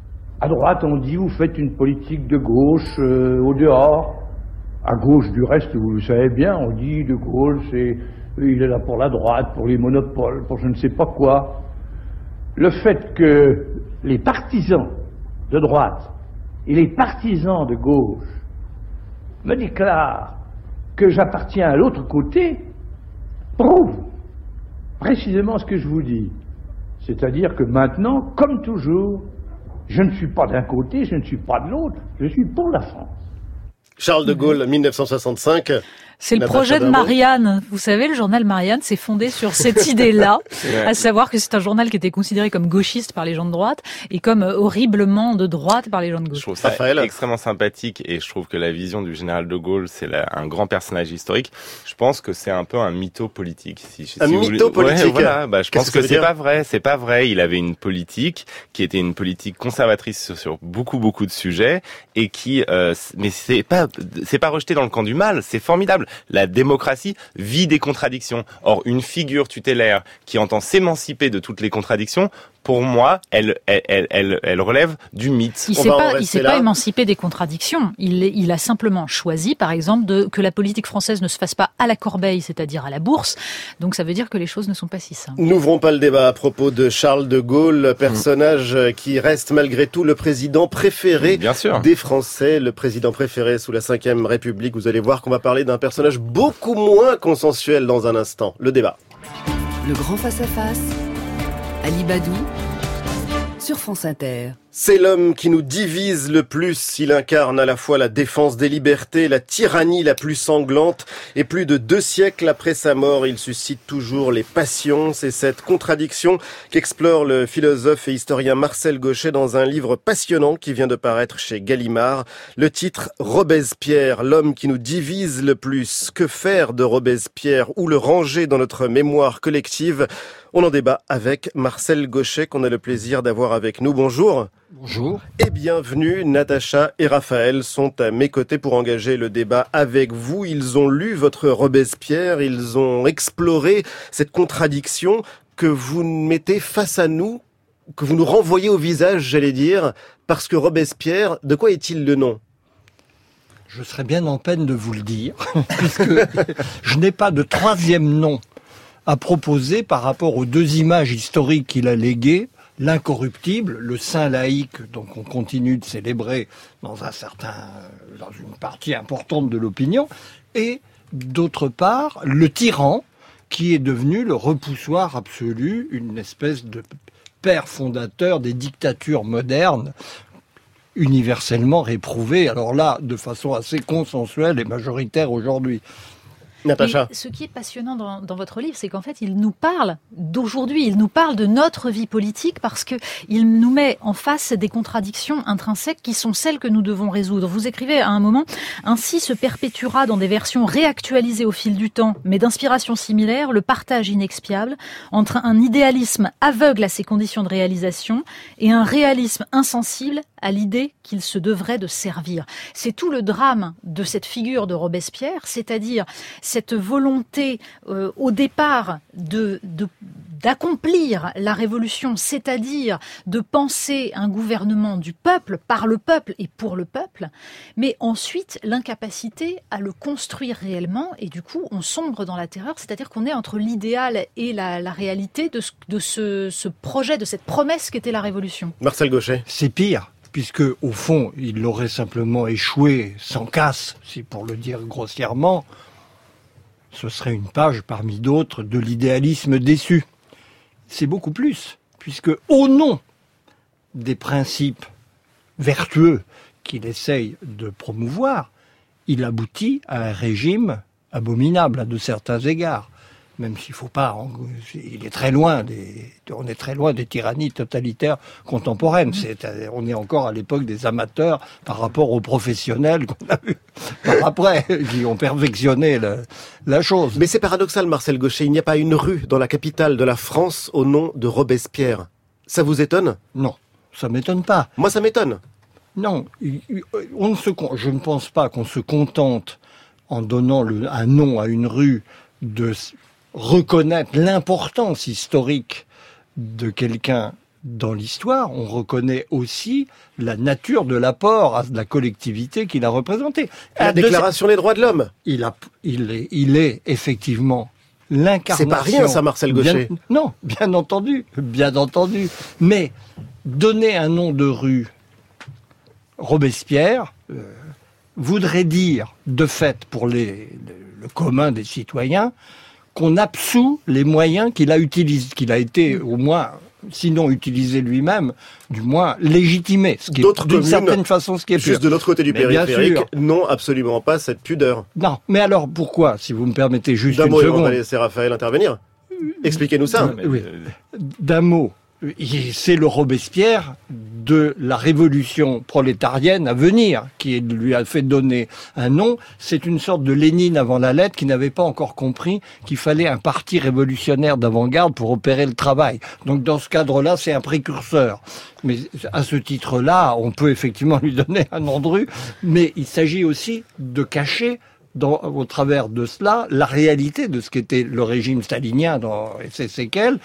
à droite, on dit, vous faites une politique de gauche euh, au dehors. À gauche, du reste, vous le savez bien, on dit de Gaulle, c'est, il est là pour la droite, pour les monopoles, pour je ne sais pas quoi. Le fait que les partisans de droite et les partisans de gauche me déclarent que j'appartiens à l'autre côté prouve précisément ce que je vous dis. C'est-à-dire que maintenant, comme toujours, je ne suis pas d'un côté, je ne suis pas de l'autre, je suis pour la France.
Charles de Gaulle, mille neuf cent soixante-cinq.
C'est le projet de Marianne. Vous savez, le journal Marianne s'est fondé sur cette idée-là, à savoir que c'est un journal qui était considéré comme gauchiste par les gens de droite et comme horriblement de droite par les gens de gauche.
Je trouve ça Raphaël. extrêmement sympathique et je trouve que la vision du général de Gaulle, c'est la, un grand personnage historique. Je pense que c'est un peu un mytho politique. Si, si
un
si
mytho politique.
Ouais, voilà. Bah, je pense que, que c'est
dire
pas vrai. C'est pas vrai. Il avait une politique qui était une politique conservatrice sur, sur beaucoup beaucoup de sujets et qui, euh, mais c'est pas, c'est pas rejeté dans le camp du mal. C'est formidable. La démocratie vit des contradictions. Or, une figure tutélaire qui entend s'émanciper de toutes les contradictions pour moi, elle, elle, elle, elle, elle relève du mythe.
Il s'est pas, il s'est pas émancipé des contradictions. Il, il a simplement choisi, par exemple, de, que la politique française ne se fasse pas à la corbeille, c'est-à-dire à la bourse. Donc ça veut dire que les choses ne sont pas si simples.
N'ouvrons pas le débat à propos de Charles de Gaulle, personnage mmh. qui reste malgré tout le président préféré
Bien sûr.
des Français, le président préféré sous la cinquième République. Vous allez voir qu'on va parler d'un personnage beaucoup moins consensuel dans un instant. Le débat.
Le grand face-à-face, Ali Badou, sur France Inter.
C'est l'homme qui nous divise le plus. Il incarne à la fois la défense des libertés, la tyrannie la plus sanglante. Et plus de deux siècles après sa mort, il suscite toujours les passions. C'est cette contradiction qu'explore le philosophe et historien Marcel Gauchet dans un livre passionnant qui vient de paraître chez Gallimard. Le titre « Robespierre, l'homme qui nous divise le plus ». Que faire de Robespierre ou le ranger dans notre mémoire collective ? On en débat avec Marcel Gauchet qu'on a le plaisir d'avoir avec nous. Bonjour.
Bonjour.
Et bienvenue, Natacha et Raphaël sont à mes côtés pour engager le débat avec vous. Ils ont lu votre Robespierre, ils ont exploré cette contradiction que vous mettez face à nous, que vous nous renvoyez au visage, j'allais dire, parce que Robespierre, de quoi est-il le nom ?
Je serais bien en peine de vous le dire, puisque je n'ai pas de troisième nom à proposer par rapport aux deux images historiques qu'il a léguées. L'incorruptible, le saint laïque, donc on continue de célébrer dans un certain, dans une partie importante de l'opinion, et d'autre part, le tyran, qui est devenu le repoussoir absolu, une espèce de père fondateur des dictatures modernes, universellement réprouvées, alors là, de façon assez consensuelle et majoritaire aujourd'hui.
Natacha.
Et ce qui est passionnant dans, dans votre livre, c'est qu'en fait, il nous parle d'aujourd'hui, il nous parle de notre vie politique parce que il nous met en face des contradictions intrinsèques qui sont celles que nous devons résoudre. Vous écrivez à un moment, ainsi se perpétuera dans des versions réactualisées au fil du temps, mais d'inspiration similaire, le partage inexpiable entre un idéalisme aveugle à ses conditions de réalisation et un réalisme insensible à l'idée qu'il se devrait de servir. C'est tout le drame de cette figure de Robespierre, c'est-à-dire cette volonté euh, au départ de, de d'accomplir la révolution, c'est-à-dire de penser un gouvernement du peuple, par le peuple et pour le peuple, mais ensuite l'incapacité à le construire réellement, et du coup on sombre dans la terreur, c'est-à-dire qu'on est entre l'idéal et la, la réalité de, ce, de ce, ce projet, de cette promesse qu'était la révolution.
Marcel Gauchet.
C'est pire, puisque au fond il aurait simplement échoué sans casse, si pour le dire grossièrement, ce serait une page parmi d'autres de l'idéalisme déçu. C'est beaucoup plus, puisque au nom des principes vertueux qu'il essaye de promouvoir, il aboutit à un régime abominable à de certains égards. Même s'il faut pas, il est très loin des, on est très loin des tyrannies totalitaires contemporaines. C'est, on est encore à l'époque des amateurs par rapport aux professionnels qu'on a vu par après, qui ont perfectionné la, la chose.
Mais c'est paradoxal, Marcel Gauchet, il n'y a pas une rue dans la capitale de la France au nom de Robespierre. Ça vous étonne ?
Non, ça m'étonne pas.
Moi, ça m'étonne.
Non, on ne se, je ne pense pas qu'on se contente, en donnant le, un nom à une rue, de reconnaître l'importance historique de quelqu'un dans l'histoire. On reconnaît aussi la nature de l'apport à la collectivité qu'il a représenté.
La Déclaration des droits de l'homme.
Il a, il est, il est effectivement l'incarnation.
C'est pas rien, ça, Marcel Gauchet.
Bien, non, bien entendu, bien entendu. Mais donner un nom de rue, Robespierre, euh, voudrait dire, de fait, pour les, le, le commun des citoyens, qu'on absout les moyens qu'il a utilisés, qu'il a été au moins, sinon utilisé lui-même, du moins légitimé. Ce qui est, d'une certaine façon, ce qui est
juste
pur.
de l'autre côté du
mais
périphérique, non, absolument pas cette pudeur.
Non, mais alors pourquoi, si vous me permettez juste
D'un
une
mot,
seconde.
On va laisser Raphaël intervenir. Expliquez-nous ça.
Oui. D'un mot. C'est le Robespierre de la révolution prolétarienne à venir qui lui a fait donner un nom. C'est une sorte de Lénine avant la lettre qui n'avait pas encore compris qu'il fallait un parti révolutionnaire d'avant-garde pour opérer le travail. Donc dans ce cadre-là, c'est un précurseur. Mais à ce titre-là, on peut effectivement lui donner un nom de rue, mais il s'agit aussi de cacher dans, au travers de cela la réalité de ce qu'était le régime stalinien dans ses séquelles,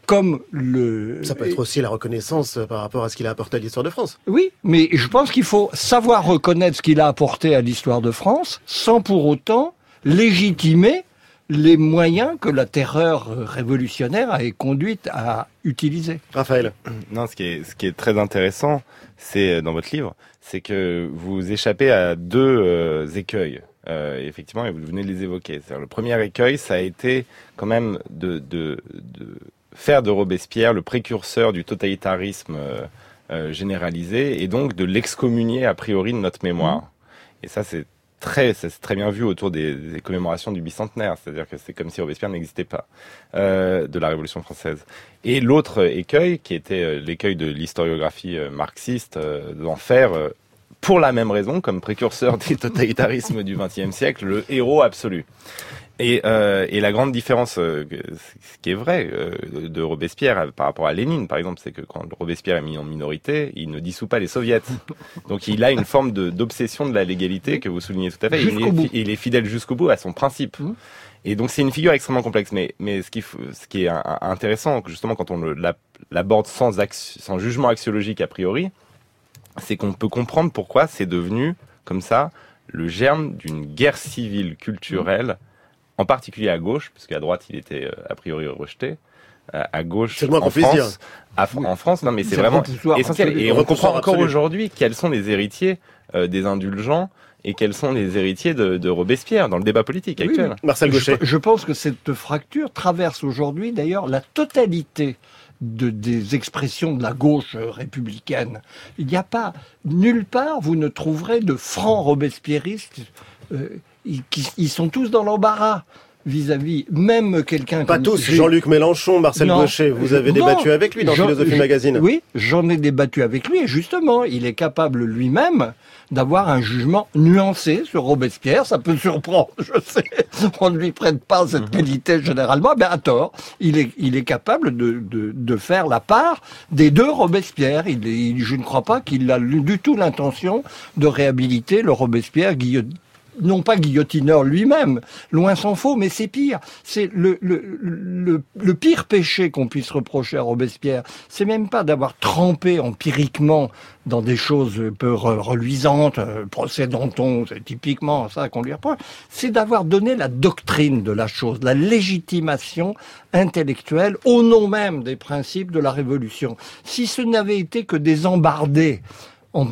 comme le...
Ça peut être aussi la reconnaissance par rapport à ce qu'il a apporté à l'histoire de France.
Oui, mais je pense qu'il faut savoir reconnaître ce qu'il a apporté à l'histoire de France sans pour autant légitimer les moyens que la terreur révolutionnaire a conduite à utiliser.
Raphaël.
Non, ce qui est, ce qui est très intéressant, c'est dans votre livre, c'est que vous échappez à deux euh, écueils. Euh, effectivement, et vous venez de les évoquer. C'est-à-dire, le premier écueil, ça a été quand même de, de, de faire de Robespierre le précurseur du totalitarisme euh, euh, généralisé, et donc de l'excommunier a priori de notre mémoire. Mmh. Et ça, c'est très, c'est très bien vu autour des, des commémorations du bicentenaire. C'est-à-dire que c'est comme si Robespierre n'existait pas, euh, de la Révolution française. Et l'autre écueil, qui était euh, l'écueil de l'historiographie euh, marxiste, euh, d'en faire, euh, pour la même raison, comme précurseur des totalitarismes du vingtième siècle, le héros absolu. Et, euh, et la grande différence, euh, ce qui est vrai, euh, de Robespierre par rapport à Lénine, par exemple, c'est que quand Robespierre est mis en minorité, il ne dissout pas les soviets. Donc il a une forme de, d'obsession de la légalité que vous soulignez tout à fait. Il est, il est fidèle jusqu'au bout à son principe. Mmh. Et donc c'est une figure extrêmement complexe. Mais, mais ce qui, ce qui est intéressant, justement, quand on le, l'aborde sans, axe, sans jugement axiologique a priori, c'est qu'on peut comprendre pourquoi c'est devenu, comme ça, le germe d'une guerre civile culturelle, en particulier à gauche, parce qu'à droite, il était a priori rejeté, à gauche,
c'est le moins
en
qu'on
France,
puisse dire.
À, en France, non, mais c'est, c'est vraiment essentiel. Et on comprend encore absolu. Aujourd'hui quels sont les héritiers euh, des indulgents et quels sont les héritiers de, de Robespierre dans le débat politique oui, actuel.
Marcel Gauchet.
Je, je pense que cette fracture traverse aujourd'hui, d'ailleurs, la totalité De, des expressions de la gauche républicaine. Il n'y a pas, nulle part, vous ne trouverez de francs robespierristes. Euh, ils, ils sont tous dans l'embarras vis-à-vis, même quelqu'un...
Pas tous, Jean-Luc Mélenchon, Marcel non, Gauchet, vous avez non, débattu avec lui dans Jean, Philosophie Magazine.
Oui, j'en ai débattu avec lui, et justement, il est capable lui-même d'avoir un jugement nuancé sur Robespierre. Ça peut surprendre, je sais, on ne lui prête pas cette qualité généralement, mais à tort, il est, il est capable de, de, de faire la part des deux Robespierre. Il, il, je ne crois pas qu'il a du tout l'intention de réhabiliter le Robespierre guillotiné. Non pas guillotineur lui-même, loin s'en faut, mais c'est pire. C'est le, le, le, le pire péché qu'on puisse reprocher à Robespierre. C'est même pas d'avoir trempé empiriquement dans des choses peu reluisantes, euh, procès Danton, c'est typiquement ça qu'on lui reproche. C'est d'avoir donné la doctrine de la chose, la légitimation intellectuelle au nom même des principes de la Révolution. Si ce n'avait été que des embardés en,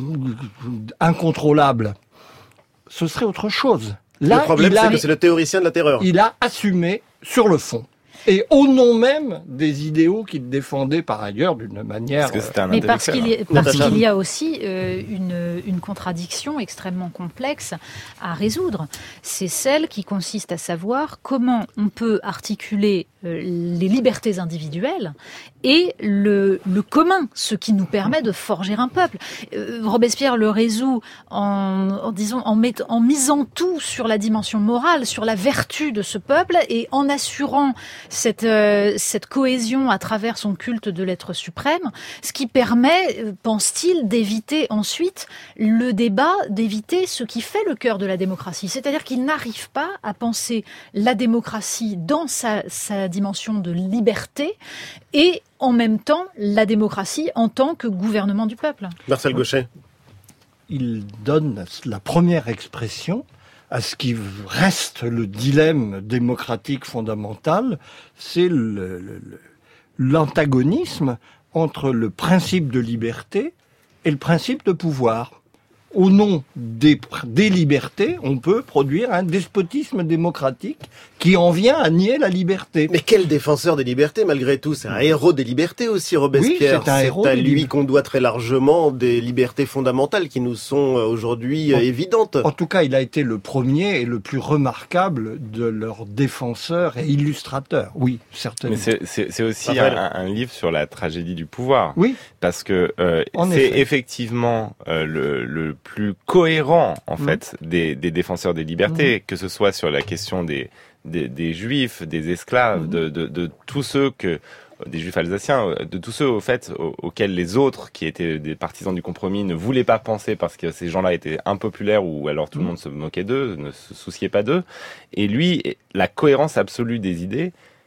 incontrôlables, ce serait autre chose.
Là, le problème, c'est a, que c'est le théoricien de la terreur.
Il a assumé sur le fond. Et au nom même des idéaux qu'il défendait par ailleurs d'une manière...
Parce que un Mais parce qu'il y, parce qu'il y a aussi euh, une, une contradiction extrêmement complexe à résoudre. C'est celle qui consiste à savoir comment on peut articuler euh, les libertés individuelles et le, le commun, ce qui nous permet de forger un peuple. Euh, Robespierre le résout en, en, disons, en, met, en misant tout sur la dimension morale, sur la vertu de ce peuple et en assurant cette, euh, cette cohésion à travers son culte de l'être suprême, ce qui permet, euh, pense-t-il, d'éviter ensuite le débat, d'éviter ce qui fait le cœur de la démocratie. C'est-à-dire qu'il n'arrive pas à penser la démocratie dans sa, sa dimension de liberté et en même temps la démocratie en tant que gouvernement du peuple.
Marcel Gauchet.
Il donne la première expression à ce qui reste le dilemme démocratique fondamental, c'est le, le, l'antagonisme entre le principe de liberté et le principe de pouvoir. Au nom des, des libertés, on peut produire un despotisme démocratique qui en vient à nier la liberté.
Mais quel défenseur des libertés, malgré tout. C'est un héros des libertés aussi, Robespierre.
Oui, c'est un héros.
C'est à lui qu'on doit très largement des libertés fondamentales qui nous sont aujourd'hui en, évidentes.
En tout cas, il a été le premier et le plus remarquable de leurs défenseurs et illustrateurs. Oui, certainement.
Mais c'est, c'est, c'est aussi un, un livre sur la tragédie du pouvoir.
Oui.
Parce que euh, c'est effet. effectivement euh, le, le plus cohérent en mmh. fait des, des défenseurs des libertés, mmh. que ce soit sur la question des des, des juifs, des esclaves, mmh. de, de de tous ceux que des juifs alsaciens, de tous ceux au fait aux, auxquels les autres qui étaient des partisans du compromis ne voulaient pas penser parce que ces gens-là étaient impopulaires ou alors tout mmh. le monde se moquait d'eux, ne se souciait pas d'eux. Et lui, la cohérence absolue des idées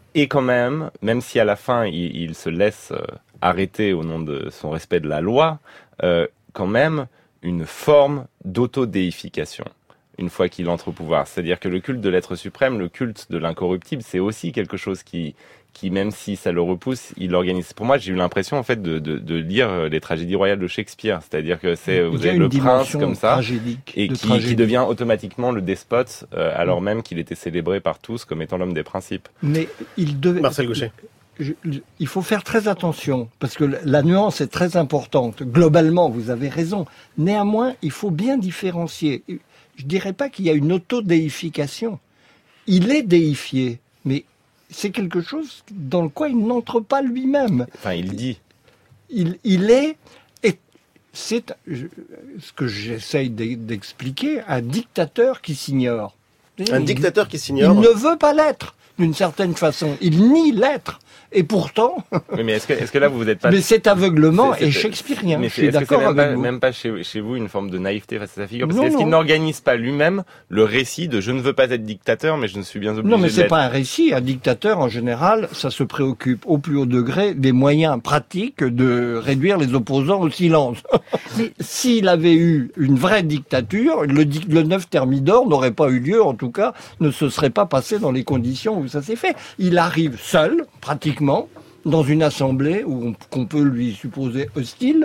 Et quand même, même si à la fin il, il se laisse euh, arrêter au nom de son respect de la loi, euh, quand même une forme d'autodéification une fois qu'il entre au pouvoir. C'est-à-dire que le culte de l'être suprême, le culte de l'incorruptible, c'est aussi quelque chose qui, qui même si ça le repousse, il l'organise. Pour moi, j'ai eu l'impression en fait de, de, de lire les tragédies royales de Shakespeare. C'est-à-dire que c'est vous avez le prince comme ça et qui, qui devient automatiquement le despote, euh, alors même qu'il était célébré par tous comme étant l'homme des principes.
Mais il devait...
Marcel Gauchet.
Je, je, il faut faire très attention, parce que la nuance est très importante. Globalement, vous avez raison. Néanmoins, il faut bien différencier. Je dirais pas qu'il y a une autodéification. Il est déifié, mais c'est quelque chose dans le quoi il n'entre pas lui-même.
Enfin, il dit.
Il, il est, et c'est je, ce que j'essaye d'expliquer, un dictateur qui s'ignore.
Un
il,
dictateur qui s'ignore.
Il ne veut pas l'être, d'une certaine façon. Il nie l'être. Et pourtant...
Oui, mais est-ce que, est-ce que là, vous n'êtes pas...
Mais cet aveuglement est, est, est shakespearien.
Mais
je suis d'accord avec
pas,
vous.
même pas chez, chez vous une forme de naïveté face à sa figure? Parce
non,
que est-ce
non.
qu'il n'organise pas lui-même le récit de « je ne veux pas être dictateur, mais je ne suis bien obligé de l'être ».
Non, mais c'est pas un récit. Un dictateur, en général, ça se préoccupe au plus haut degré des moyens pratiques de réduire les opposants au silence. Mais... S'il avait eu une vraie dictature, le, le neuf Thermidor n'aurait pas eu lieu, en tout cas, ne se serait pas passé dans les conditions où ça s'est fait. Il arrive seul, pratiquement, dans une assemblée où on, qu'on peut lui supposer hostile,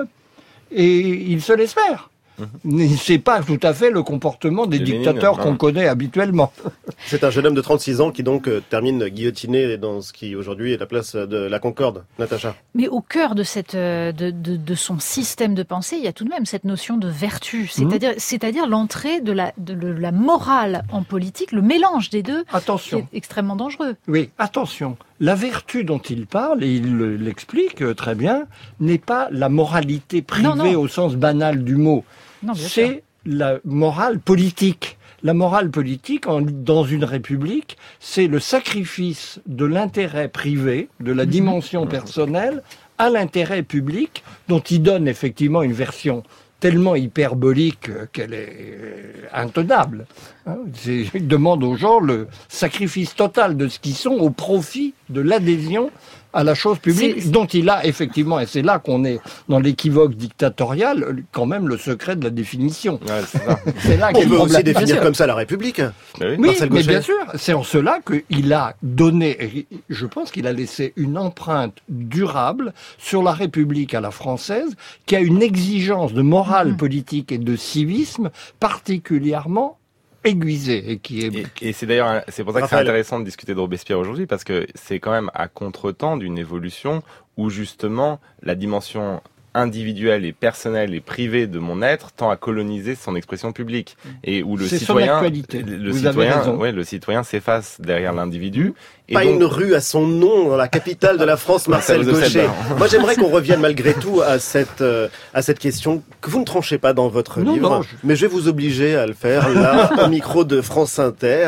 et il se laisse faire. Mmh. C'est pas tout à fait le comportement des dictateurs qu'on connaît habituellement.
C'est un jeune homme de trente-six ans qui donc euh, termine guillotiné dans ce qui aujourd'hui est la place de la Concorde. Natacha.
Mais au cœur de cette de, de, de son système de pensée, il y a tout de même cette notion de vertu, c'est-à-dire mmh. c'est-à-dire l'entrée de la de la morale en politique, le mélange des deux.
Attention.
Est extrêmement dangereux.
Oui, attention. La vertu dont il parle, et il l'explique très bien, n'est pas la moralité privée non, non. au sens banal du mot. C'est la morale politique. La morale politique, en, dans une république, c'est le sacrifice de l'intérêt privé, de la dimension personnelle, à l'intérêt public, dont il donne effectivement une version tellement hyperbolique qu'elle est intenable. Hein, il demande aux gens le sacrifice total de ce qu'ils sont au profit de l'adhésion à la chose publique, dont il a effectivement, et c'est là qu'on est dans l'équivoque dictatorial, quand même le secret de la définition.
Ouais, c'est ça.
C'est là
On peut aussi définir comme ça la République.
Oui, oui mais bien sûr, c'est en cela qu'il a donné, je pense qu'il a laissé une empreinte durable sur la République à la française, qui a une exigence de morale mmh. politique et de civisme particulièrement aiguisé et qui est...
Et, et c'est d'ailleurs, c'est pour ça que Raphaël. C'est intéressant de discuter de Robespierre aujourd'hui, parce que c'est quand même à contre-temps d'une évolution où justement la dimension individuelle et personnelle et privée de mon être tend à coloniser son expression publique et où le
c'est
citoyen,
le
Vous citoyen, ouais, le citoyen s'efface derrière l'individu.
Pas donc... une rue à son nom dans la capitale de la France, Marcel Gauchet. Moi, j'aimerais qu'on revienne malgré tout à cette euh, à cette question que vous ne tranchez pas dans votre
non,
livre,
non, je...
mais je vais vous obliger à le faire là, au micro de France Inter.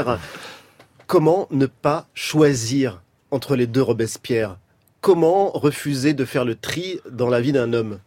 Comment ne pas choisir entre les deux Robespierre? Comment refuser de faire le tri dans la vie d'un homme?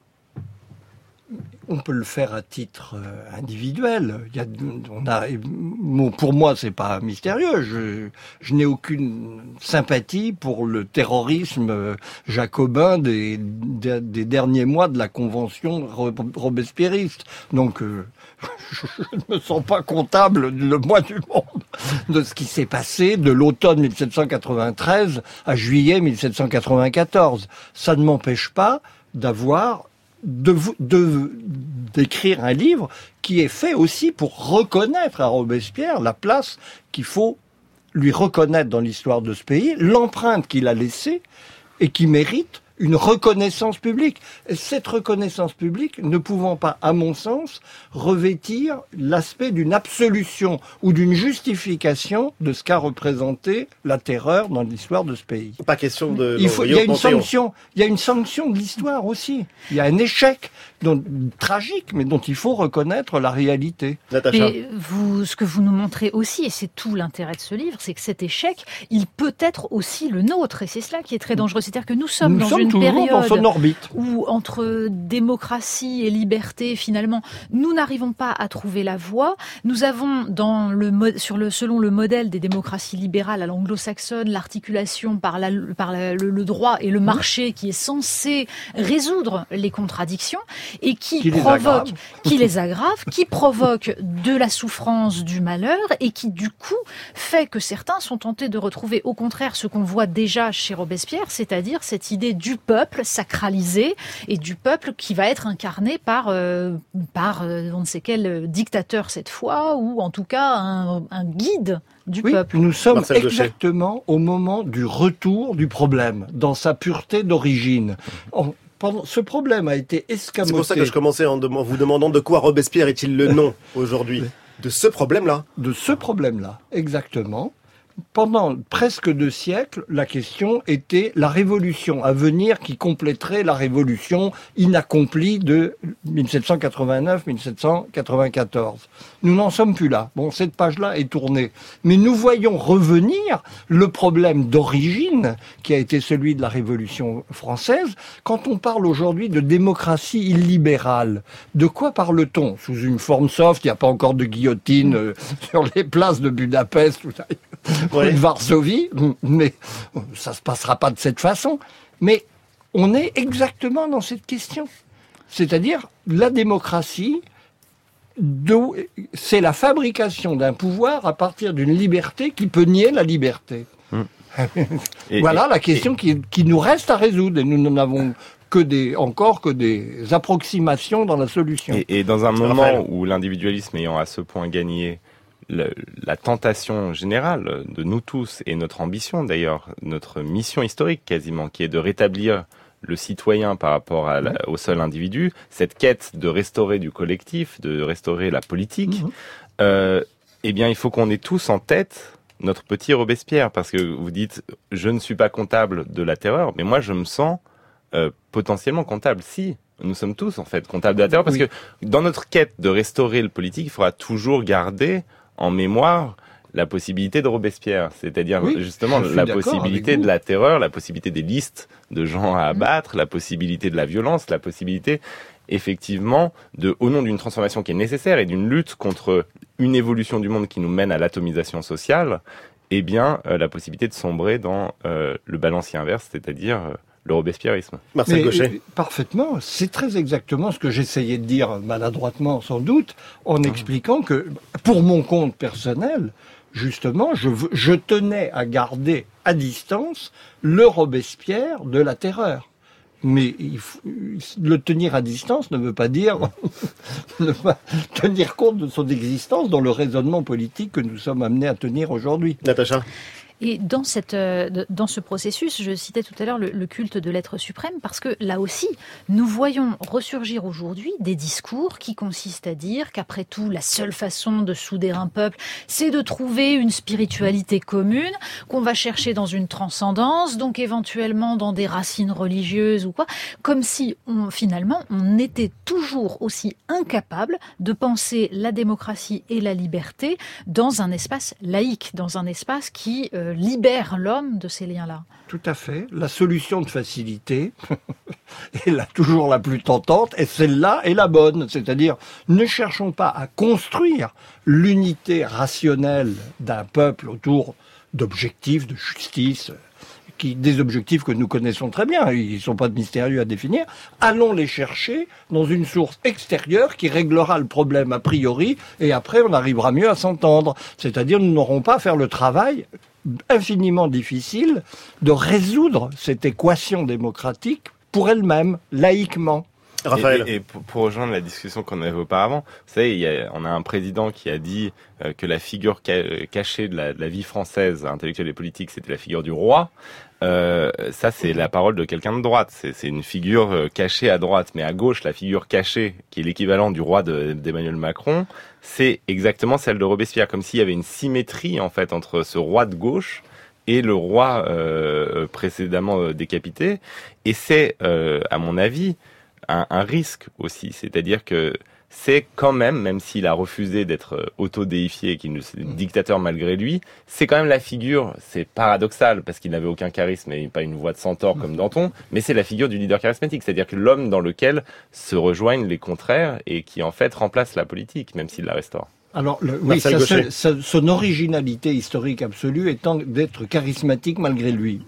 On peut le faire à titre euh, individuel. Il y a, on a, bon, pour moi, c'est pas mystérieux. Je, je n'ai aucune sympathie pour le terrorisme euh, jacobin des, des, des derniers mois de la convention robespierriste. Donc, euh, je ne me sens pas comptable le mois du monde de ce qui s'est passé de l'automne mille sept cent quatre-vingt-treize à juillet mille sept cent quatre-vingt-quatorze. Ça ne m'empêche pas d'avoir de, de, d'écrire un livre qui est fait aussi pour reconnaître à Robespierre la place qu'il faut lui reconnaître dans l'histoire de ce pays, l'empreinte qu'il a laissée et qui mérite une reconnaissance publique. Et cette reconnaissance publique ne pouvant pas, à mon sens, revêtir l'aspect d'une absolution ou d'une justification de ce qu'a représenté la terreur dans l'histoire de ce pays.
Pas question de...
Il faut, il y a une sanction, il y a une sanction de l'histoire aussi. Il y a un échec dont, tragique, mais dont il faut reconnaître la réalité.
Natacha.
Et vous, ce que vous nous montrez aussi, et c'est tout l'intérêt de ce livre, c'est que cet échec, il peut être aussi le nôtre. Et c'est cela qui est très dangereux. C'est-à-dire que nous sommes
nous
dans
sommes
une une période
dans son orbite.
où entre démocratie et liberté, finalement, nous n'arrivons pas à trouver la voie. Nous avons dans le sur le selon le modèle des démocraties libérales à l'anglo-saxonne l'articulation par, la, par la, le, le droit et le marché qui est censé résoudre les contradictions et qui,
qui
provoque,
les
qui les aggrave, qui provoque de la souffrance, du malheur et qui du coup fait que certains sont tentés de retrouver au contraire ce qu'on voit déjà chez Robespierre, c'est-à-dire cette idée du peuple sacralisé et du peuple qui va être incarné par euh, par euh, on ne sait quel dictateur cette fois ou en tout cas un, un guide du
oui,
peuple.
Nous sommes
Marcel
exactement
Gauchet.
au moment du retour du problème dans sa pureté d'origine. On, Pendant, ce problème a été escamoté.
C'est pour ça que je commençais en dem- vous demandant de quoi Robespierre est-il le nom aujourd'hui ? De ce problème-là ?
De ce problème-là, exactement. Pendant presque deux siècles, la question était la révolution à venir qui compléterait la révolution inaccomplie de dix-sept cent quatre-vingt-neuf à dix-sept cent quatre-vingt-quatorze. Nous n'en sommes plus là. Bon, cette page-là est tournée. Mais nous voyons revenir le problème d'origine qui a été celui de la Révolution française. Quand on parle aujourd'hui de démocratie illibérale, de quoi parle-t-on ? Sous une forme soft, il n'y a pas encore de guillotine euh, sur les places de Budapest ou
Ouais.
de Varsovie, mais ça se passera pas de cette façon. Mais on est exactement dans cette question. C'est-à-dire, la démocratie, c'est la fabrication d'un pouvoir à partir d'une liberté qui peut nier la liberté.
Mmh. Et,
voilà
et,
la question
et...
qui, qui nous reste à résoudre, et nous n'en avons que des, encore que des approximations dans la solution.
Et, et dans un
Raphaël.
moment où l'individualisme ayant à ce point gagné, le, la tentation générale de nous tous, et notre ambition d'ailleurs, notre mission historique quasiment, qui est de rétablir le citoyen par rapport à la, au seul individu, cette quête de restaurer du collectif, de restaurer la politique, mmh. euh, eh bien il faut qu'on ait tous en tête notre petit Robespierre, parce que vous dites « je ne suis pas comptable de la terreur », mais moi je me sens euh, potentiellement comptable, si. Nous sommes tous en fait comptables de la terreur, parce oui. que dans notre quête de restaurer le politique, il faudra toujours garder en mémoire la possibilité de Robespierre, c'est-à-dire oui, justement la possibilité de la terreur, la possibilité des listes de gens à abattre, mmh. la possibilité de la violence, la possibilité effectivement de, au nom d'une transformation qui est nécessaire et d'une lutte contre une évolution du monde qui nous mène à l'atomisation sociale, eh bien euh, la possibilité de sombrer dans euh, le balancier inverse, c'est-à-dire euh, le robespierrisme.
Marcel Gauchet.
Parfaitement, c'est très exactement ce que j'essayais de dire maladroitement sans doute, en expliquant que pour mon compte personnel, justement, je, je tenais à garder à distance le Robespierre de la terreur. Mais il faut, le tenir à distance ne veut pas dire ne pas tenir compte de son existence dans le raisonnement politique que nous sommes amenés à tenir aujourd'hui.
Natacha.
Et dans, cette, dans ce processus, je citais tout à l'heure le, le culte de l'être suprême, parce que là aussi, nous voyons ressurgir aujourd'hui des discours qui consistent à dire qu'après tout, la seule façon de souder un peuple, c'est de trouver une spiritualité commune, qu'on va chercher dans une transcendance, donc éventuellement dans des racines religieuses ou quoi, comme si on, finalement on était toujours aussi incapable de penser la démocratie et la liberté dans un espace laïque, dans un espace qui... Euh, libère l'homme de ces liens-là.
Tout à fait. La solution de facilité est là, toujours la plus tentante, et celle-là est la bonne. C'est-à-dire, ne cherchons pas à construire l'unité rationnelle d'un peuple autour d'objectifs, de justice, qui, des objectifs que nous connaissons très bien, ils ne sont pas mystérieux à définir. Allons les chercher dans une source extérieure qui réglera le problème a priori, et après on arrivera mieux à s'entendre. C'est-à-dire, nous n'aurons pas à faire le travail infiniment difficile de résoudre cette équation démocratique pour elle-même, laïquement.
Raphaël.
Et, et pour, pour rejoindre la discussion qu'on avait auparavant, vous savez, il y a, on a un président qui a dit euh, que la figure ca- cachée de la, de la vie française, intellectuelle et politique, c'était la figure du roi. Euh, ça, c'est la parole de quelqu'un de droite. C'est, c'est une figure euh, cachée à droite, mais à gauche, la figure cachée, qui est l'équivalent du roi de, d'Emmanuel Macron, c'est exactement celle de Robespierre, comme s'il y avait une symétrie en fait entre ce roi de gauche et le roi euh, précédemment euh, décapité. Et c'est, euh, à mon avis, un, un risque aussi, c'est-à-dire que c'est quand même, même s'il a refusé d'être auto-déifié, qu'il est dictateur malgré lui, c'est quand même la figure, c'est paradoxal, parce qu'il n'avait aucun charisme et pas une voix de centaure comme Danton, mais c'est la figure du leader charismatique, c'est-à-dire que l'homme dans lequel se rejoignent les contraires et qui en fait remplace la politique, même s'il la restaure.
Alors, le, oui, sa, sa, sa, son originalité historique absolue étant d'être charismatique malgré lui.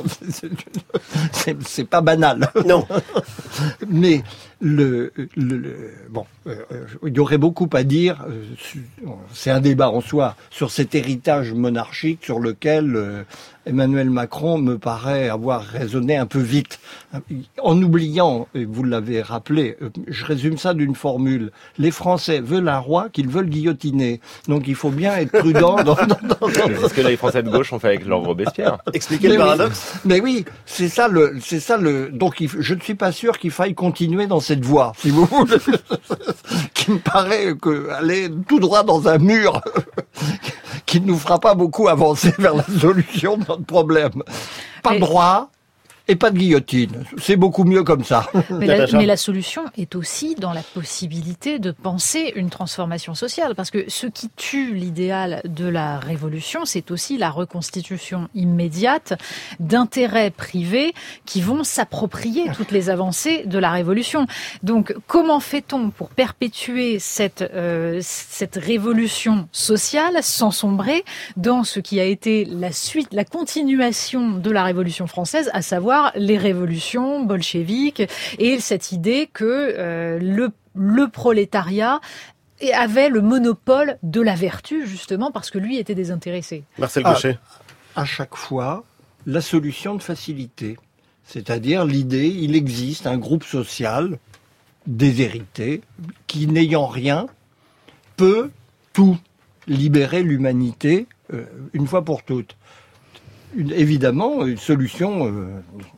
c'est, c'est pas banal.
Non.
Mais le, le, le bon, euh, il y aurait beaucoup à dire. Euh, c'est un débat en soi sur cet héritage monarchique sur lequel euh, Emmanuel Macron me paraît avoir raisonné un peu vite, en oubliant, et vous l'avez rappelé, je résume ça d'une formule, les Français veulent un roi qu'ils veulent guillotiner. Donc il faut bien être prudent. dans, dans, dans, dans...
C'est ce que les Français de gauche ont fait avec leur Robespierre.
Expliquez le paradoxe.
Oui, mais oui, c'est ça le, c'est ça le. Donc il, je ne suis pas sûr qu'il faille continuer dans cette voie, si vous voulez, qui me paraît que aller tout droit dans un mur. qui ne nous fera pas beaucoup avancer vers la solution de notre problème. Pas de droit et pas de guillotine. C'est beaucoup mieux comme ça.
Mais la, mais la solution est aussi dans la possibilité de penser une transformation sociale. Parce que ce qui tue l'idéal de la révolution, c'est aussi la reconstitution immédiate d'intérêts privés qui vont s'approprier toutes les avancées de la révolution. Donc, comment fait-on pour perpétuer cette, euh, cette révolution sociale sans sombrer dans ce qui a été la suite, la continuation de la Révolution française, à savoir les révolutions bolcheviques et cette idée que euh, le, le prolétariat avait le monopole de la vertu, justement, parce que lui était désintéressé.
Marcel Gauchet.
À, à chaque fois, la solution de facilité. C'est-à-dire l'idée, il existe un groupe social déshérité qui, n'ayant rien, peut tout libérer l'humanité euh, une fois pour toutes. Une, évidemment, une solution, euh,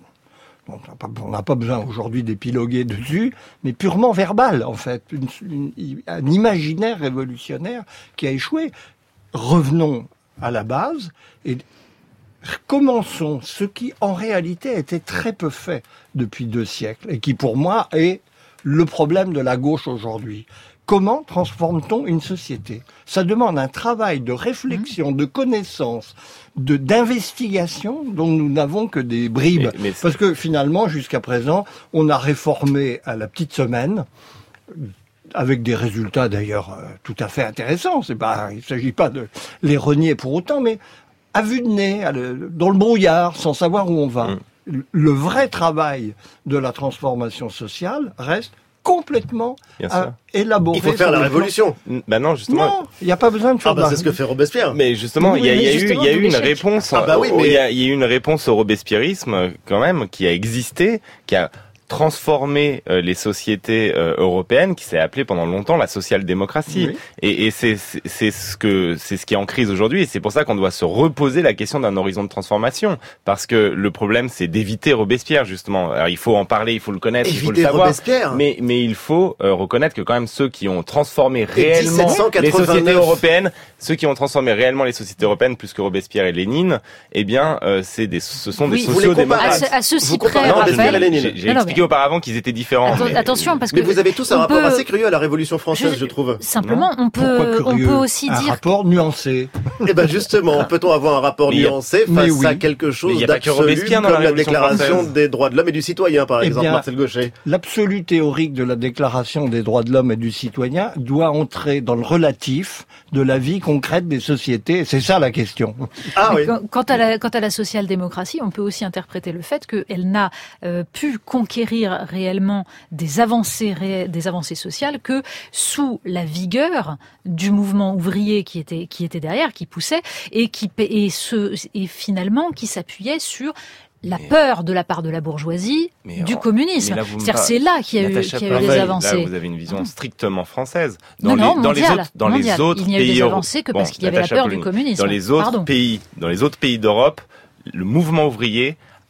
on n'a pas besoin aujourd'hui d'épiloguer dessus, mais purement verbale, en fait. Une, une, un imaginaire révolutionnaire qui a échoué. Revenons à la base et commençons ce qui, en réalité, a été très peu fait depuis deux siècles et qui, pour moi, est le problème de la gauche aujourd'hui. Comment transforme-t-on une société ? Ça demande un travail de réflexion, de connaissance, de d'investigation dont nous n'avons que des bribes. Mais, mais Parce que finalement, jusqu'à présent, on a réformé à la petite semaine, avec des résultats d'ailleurs euh, tout à fait intéressants. C'est pas, il ne s'agit pas de les renier pour autant, mais à vue de nez, à le, dans le brouillard, sans savoir où on va. Mmh. Le vrai travail de la transformation sociale reste complètement à élaborer.
Il faut faire la révolution.
Ben non, justement.
Non, il n'y a pas besoin de faire.
Ah bah c'est ce que fait Robespierre.
Mais justement, il oui, y a, y a eu, il y a eu une réponse.
Ah bah oui, mais
il y a, il y a eu une réponse au robespierrisme quand même qui a existé, qui a transformer euh, les sociétés euh, européennes, qui s'est appelée pendant longtemps la social-démocratie. Oui. Et, et c'est, c'est, c'est ce que c'est ce qui est en crise aujourd'hui. Et c'est pour ça qu'on doit se reposer la question d'un horizon de transformation, parce que le problème, c'est d'éviter Robespierre justement. Alors, il faut en parler, il faut le connaître, éviter il faut le savoir.
Robespierre.
Mais mais il faut euh, reconnaître que quand même ceux qui ont transformé réellement les sociétés européennes, ceux qui ont transformé réellement les sociétés européennes plus que Robespierre et Lénine, eh bien, euh, c'est des, ce sont
oui,
des sociaux-démocrates.
À, à ceux-ci près,
Robespierre et Lénine.
J'ai, j'ai expliqué auparavant qu'ils étaient différents.
Attends,
mais...
Attention, parce que
mais vous avez tous un rapport
peut...
assez curieux à la Révolution française, je, je trouve.
Simplement, on peut, on peut aussi
un
dire
un rapport nuancé.
Eh ben justement, peut-on avoir un rapport mais nuancé a... face oui. à quelque chose d'absolu comme la, la Déclaration française. Des droits de l'homme et du citoyen, par eh exemple, bien, Marcel Gauchet?
L'absolu théorique de la Déclaration des droits de l'homme et du citoyen doit entrer dans le relatif de la vie concrète des sociétés. C'est ça la question.
Ah oui.
Quant à la, quant à la social-démocratie, on peut aussi interpréter le fait qu'elle n'a euh, pu conquérir réellement des avancées, ré, des avancées sociales que sous la vigueur du mouvement ouvrier qui était, qui était derrière, qui poussait, et qui, et ce, et finalement, qui s'appuyait sur la mais peur de la part de la bourgeoisie mais du en, communisme. Là, C'est-à-dire pas... c'est là qu'il y a eu, qu'il y a eu des avancées.
Là, vous avez une vision strictement française. Dans
non,
les,
non,
dans
mondial,
les autres, dans
mondial.
les autres
il n'y a eu
pays
des avancées que
bon,
parce qu'il y avait la peur Polony. Du communisme.
Dans les autres
Pardon.
pays, dans les autres pays d'Europe, le mouvement ouvrier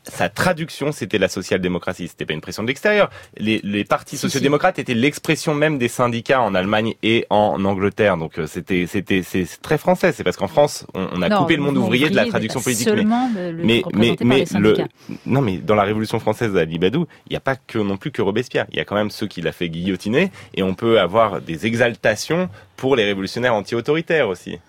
sa traduction, c'était la social-démocratie. C'était pas une pression de l'extérieur. Les, les partis si, sociaux-démocrates si. étaient l'expression même des syndicats en Allemagne et en Angleterre. Donc c'était, c'était, c'est très français. C'est parce qu'en France, on, on a
non,
coupé le monde ouvrier de la traduction politique.
Seulement
mais,
le,
mais, mais, mais
le,
non, mais dans la Révolution française d'Ali Badou, il n'y a pas que non plus que Robespierre. Il y a quand même ceux qui l'a fait guillotiner, et on peut avoir des exaltations pour les révolutionnaires anti-autoritaires aussi.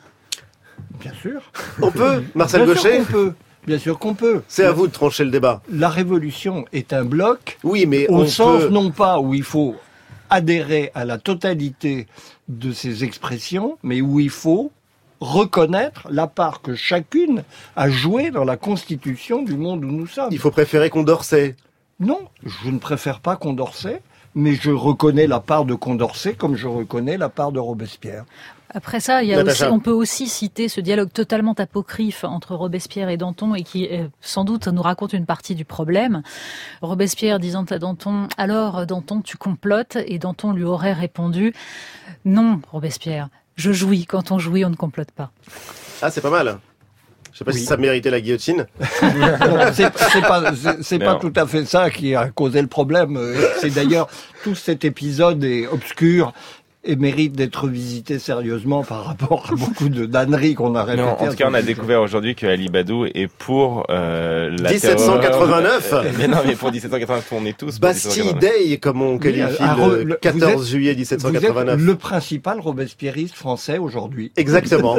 Bien sûr.
On peut, Marcel
Bien
Gauchet.
Sûr qu'on peut. Bien sûr qu'on peut.
C'est à vous de trancher le débat.
La révolution est un bloc.
Oui, mais
au
on
sens
peut...
non pas où il faut adhérer à la totalité de ces expressions, mais où il faut reconnaître la part que chacune a jouée dans la constitution du monde où nous sommes.
Il faut préférer Condorcet.
Non, je ne préfère pas Condorcet, mais je reconnais la part de Condorcet comme je reconnais la part de Robespierre.
Après ça, il y a aussi, on peut aussi citer ce dialogue totalement apocryphe entre Robespierre et Danton et qui, euh, sans doute, nous raconte une partie du problème. Robespierre disant à Danton « Alors, Danton, tu complotes ?» et Danton lui aurait répondu « Non, Robespierre, je jouis. Quand on jouit, on ne complote pas. »
Ah, c'est pas mal. Je sais pas oui. si ça méritait la guillotine.
Non, c'est, c'est pas, c'est, c'est pas tout à fait ça qui a causé le problème. C'est d'ailleurs, tout cet épisode est obscur et mérite d'être visité sérieusement par rapport à beaucoup de d'âneries qu'on a répétées.
En tout cas, on a découvert aujourd'hui que Ali Badou est pour euh, la
dix-sept cent quatre-vingt-neuf.
terreur. Mais non, mais pour dix-sept cent quatre-vingt-neuf, on est tous.
Bastille Day, comme on qualifie oui, le quatorze êtes, juillet dix-sept cent quatre-vingt-neuf.
Vous êtes le principal robespierriste français aujourd'hui.
Exactement.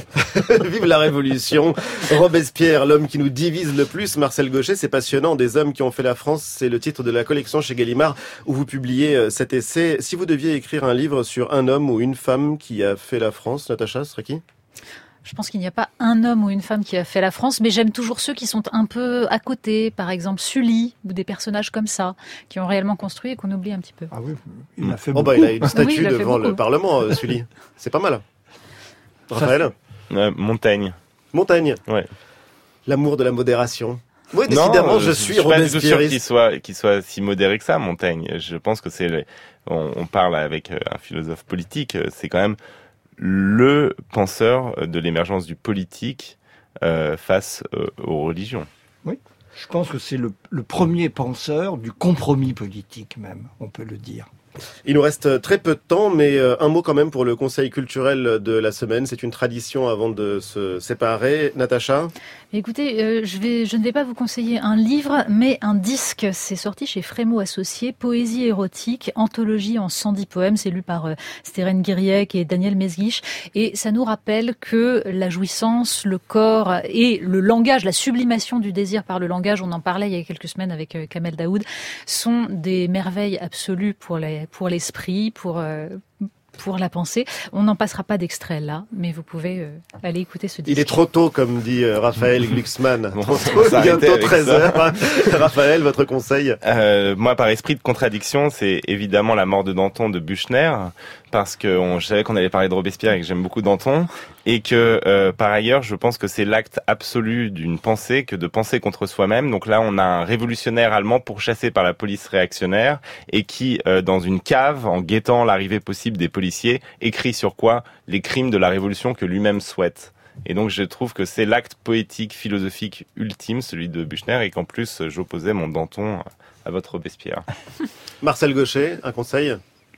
Vive la Révolution. Robespierre, l'homme qui nous divise le plus. Marcel Gauchet, c'est passionnant. Des hommes qui ont fait la France, c'est le titre de la collection chez Gallimard où vous publiez cet essai. Si vous deviez écrire un livre sur un homme ou une femme qui a fait la France, Natacha, ce serait qui ?
Je pense qu'il n'y a pas un homme ou une femme qui a fait la France, mais j'aime toujours ceux qui sont un peu à côté, par exemple Sully, ou des personnages comme ça, qui ont réellement construit et qu'on oublie un petit peu.
Ah oui, il a fait
oh
beaucoup.
Bah, il a une statue
oui,
devant le Parlement, euh, Sully. C'est pas mal. Raphaël ?
euh, Montaigne.
Montaigne.
Ouais.
L'amour de la modération. Oui, décidément,
non,
je,
je
suis
Robespierre. Je suis pas
Robespierre
qu'il soit, qu'il soit si modéré que ça, Montaigne. Je pense que c'est, le, on, on parle avec un philosophe politique, c'est quand même le penseur de l'émergence du politique euh, face euh, aux religions.
Oui, je pense que c'est le, le premier penseur du compromis politique même, on peut le dire.
Il nous reste très peu de temps, mais un mot quand même pour le conseil culturel de la semaine. C'est une tradition avant de se séparer. Natacha ?
Écoutez, euh, je, vais, je ne vais pas vous conseiller un livre, mais un disque. C'est sorti chez Frémaux Associés, Poésie érotique, anthologie en cent dix poèmes. C'est lu par euh, Steren Guiriec et Daniel Mesguich. Et ça nous rappelle que la jouissance, le corps et le langage, la sublimation du désir par le langage, on en parlait il y a quelques semaines avec euh, Kamel Daoud, sont des merveilles absolues pour les pour l'esprit, pour euh, pour la pensée. On n'en passera pas d'extrait là, mais vous pouvez euh, aller écouter ce disque.
Il est trop tôt, comme dit euh, Raphaël Glucksmann. Trop tôt, bientôt treize heures. Raphaël, votre conseil ?
euh, Moi, par esprit de contradiction, c'est évidemment La mort de Danton de Büchner, parce que on, je savais qu'on allait parler de Robespierre et que j'aime beaucoup Danton, et que euh, par ailleurs, je pense que c'est l'acte absolu d'une pensée que de penser contre soi-même. Donc là, on a un révolutionnaire allemand pourchassé par la police réactionnaire et qui, euh, dans une cave, en guettant l'arrivée possible des policiers, écrit sur quoi ? Les crimes de la révolution que lui-même souhaite. Et donc je trouve que c'est l'acte poétique, philosophique ultime, celui de Büchner, et qu'en plus j'opposais mon Danton à votre Robespierre.
Marcel Gauchet, un conseil ?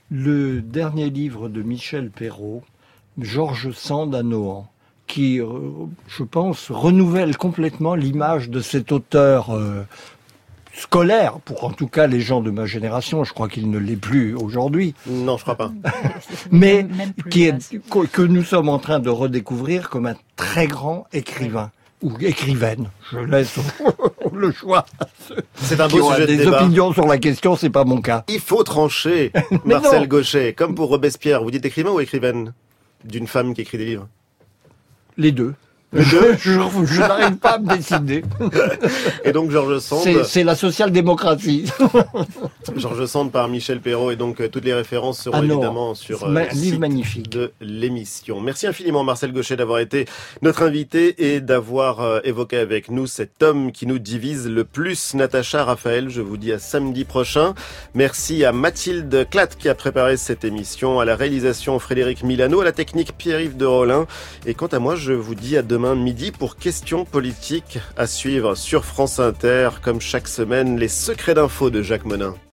Le dernier livre de Michel Perrault, Georges Sand à Nohant, qui, je pense, renouvelle complètement l'image de cet auteur euh, scolaire, pour en tout cas les gens de ma génération. Je crois qu'il ne l'est plus aujourd'hui.
Non, je crois pas.
Mais qui est, que nous sommes en train de redécouvrir comme un très grand écrivain. Ou écrivaine, je laisse le choix.
C'est un beau sujet de
des
débat.
Des opinions sur la question, c'est pas mon cas.
Il faut trancher, Marcel Gauchet. Comme pour Robespierre, vous dites écrivain ou écrivaine d'une femme qui écrit des livres ?
Les deux.
Les deux
je, je, je n'arrive pas à me décider.
Et donc Georges Sand.
C'est, c'est la social-démocratie.
Georges Sand par Michel Perrault, et donc toutes les références seront
ah non,
évidemment sur
ma-
le site
magnifique.
de l'émission. Merci infiniment Marcel Gauchet d'avoir été notre invité et d'avoir euh, évoqué avec nous cet homme qui nous divise le plus. Natacha, Raphaël, je vous dis à samedi prochain. Merci à Mathilde Clatte qui a préparé cette émission, à la réalisation Frédéric Milano, à la technique Pierre-Yves de Rollin. Et quant à moi, je vous dis à demain demain midi pour Questions politiques à suivre sur France Inter. Comme chaque semaine, les secrets d'info de Jacques Monin.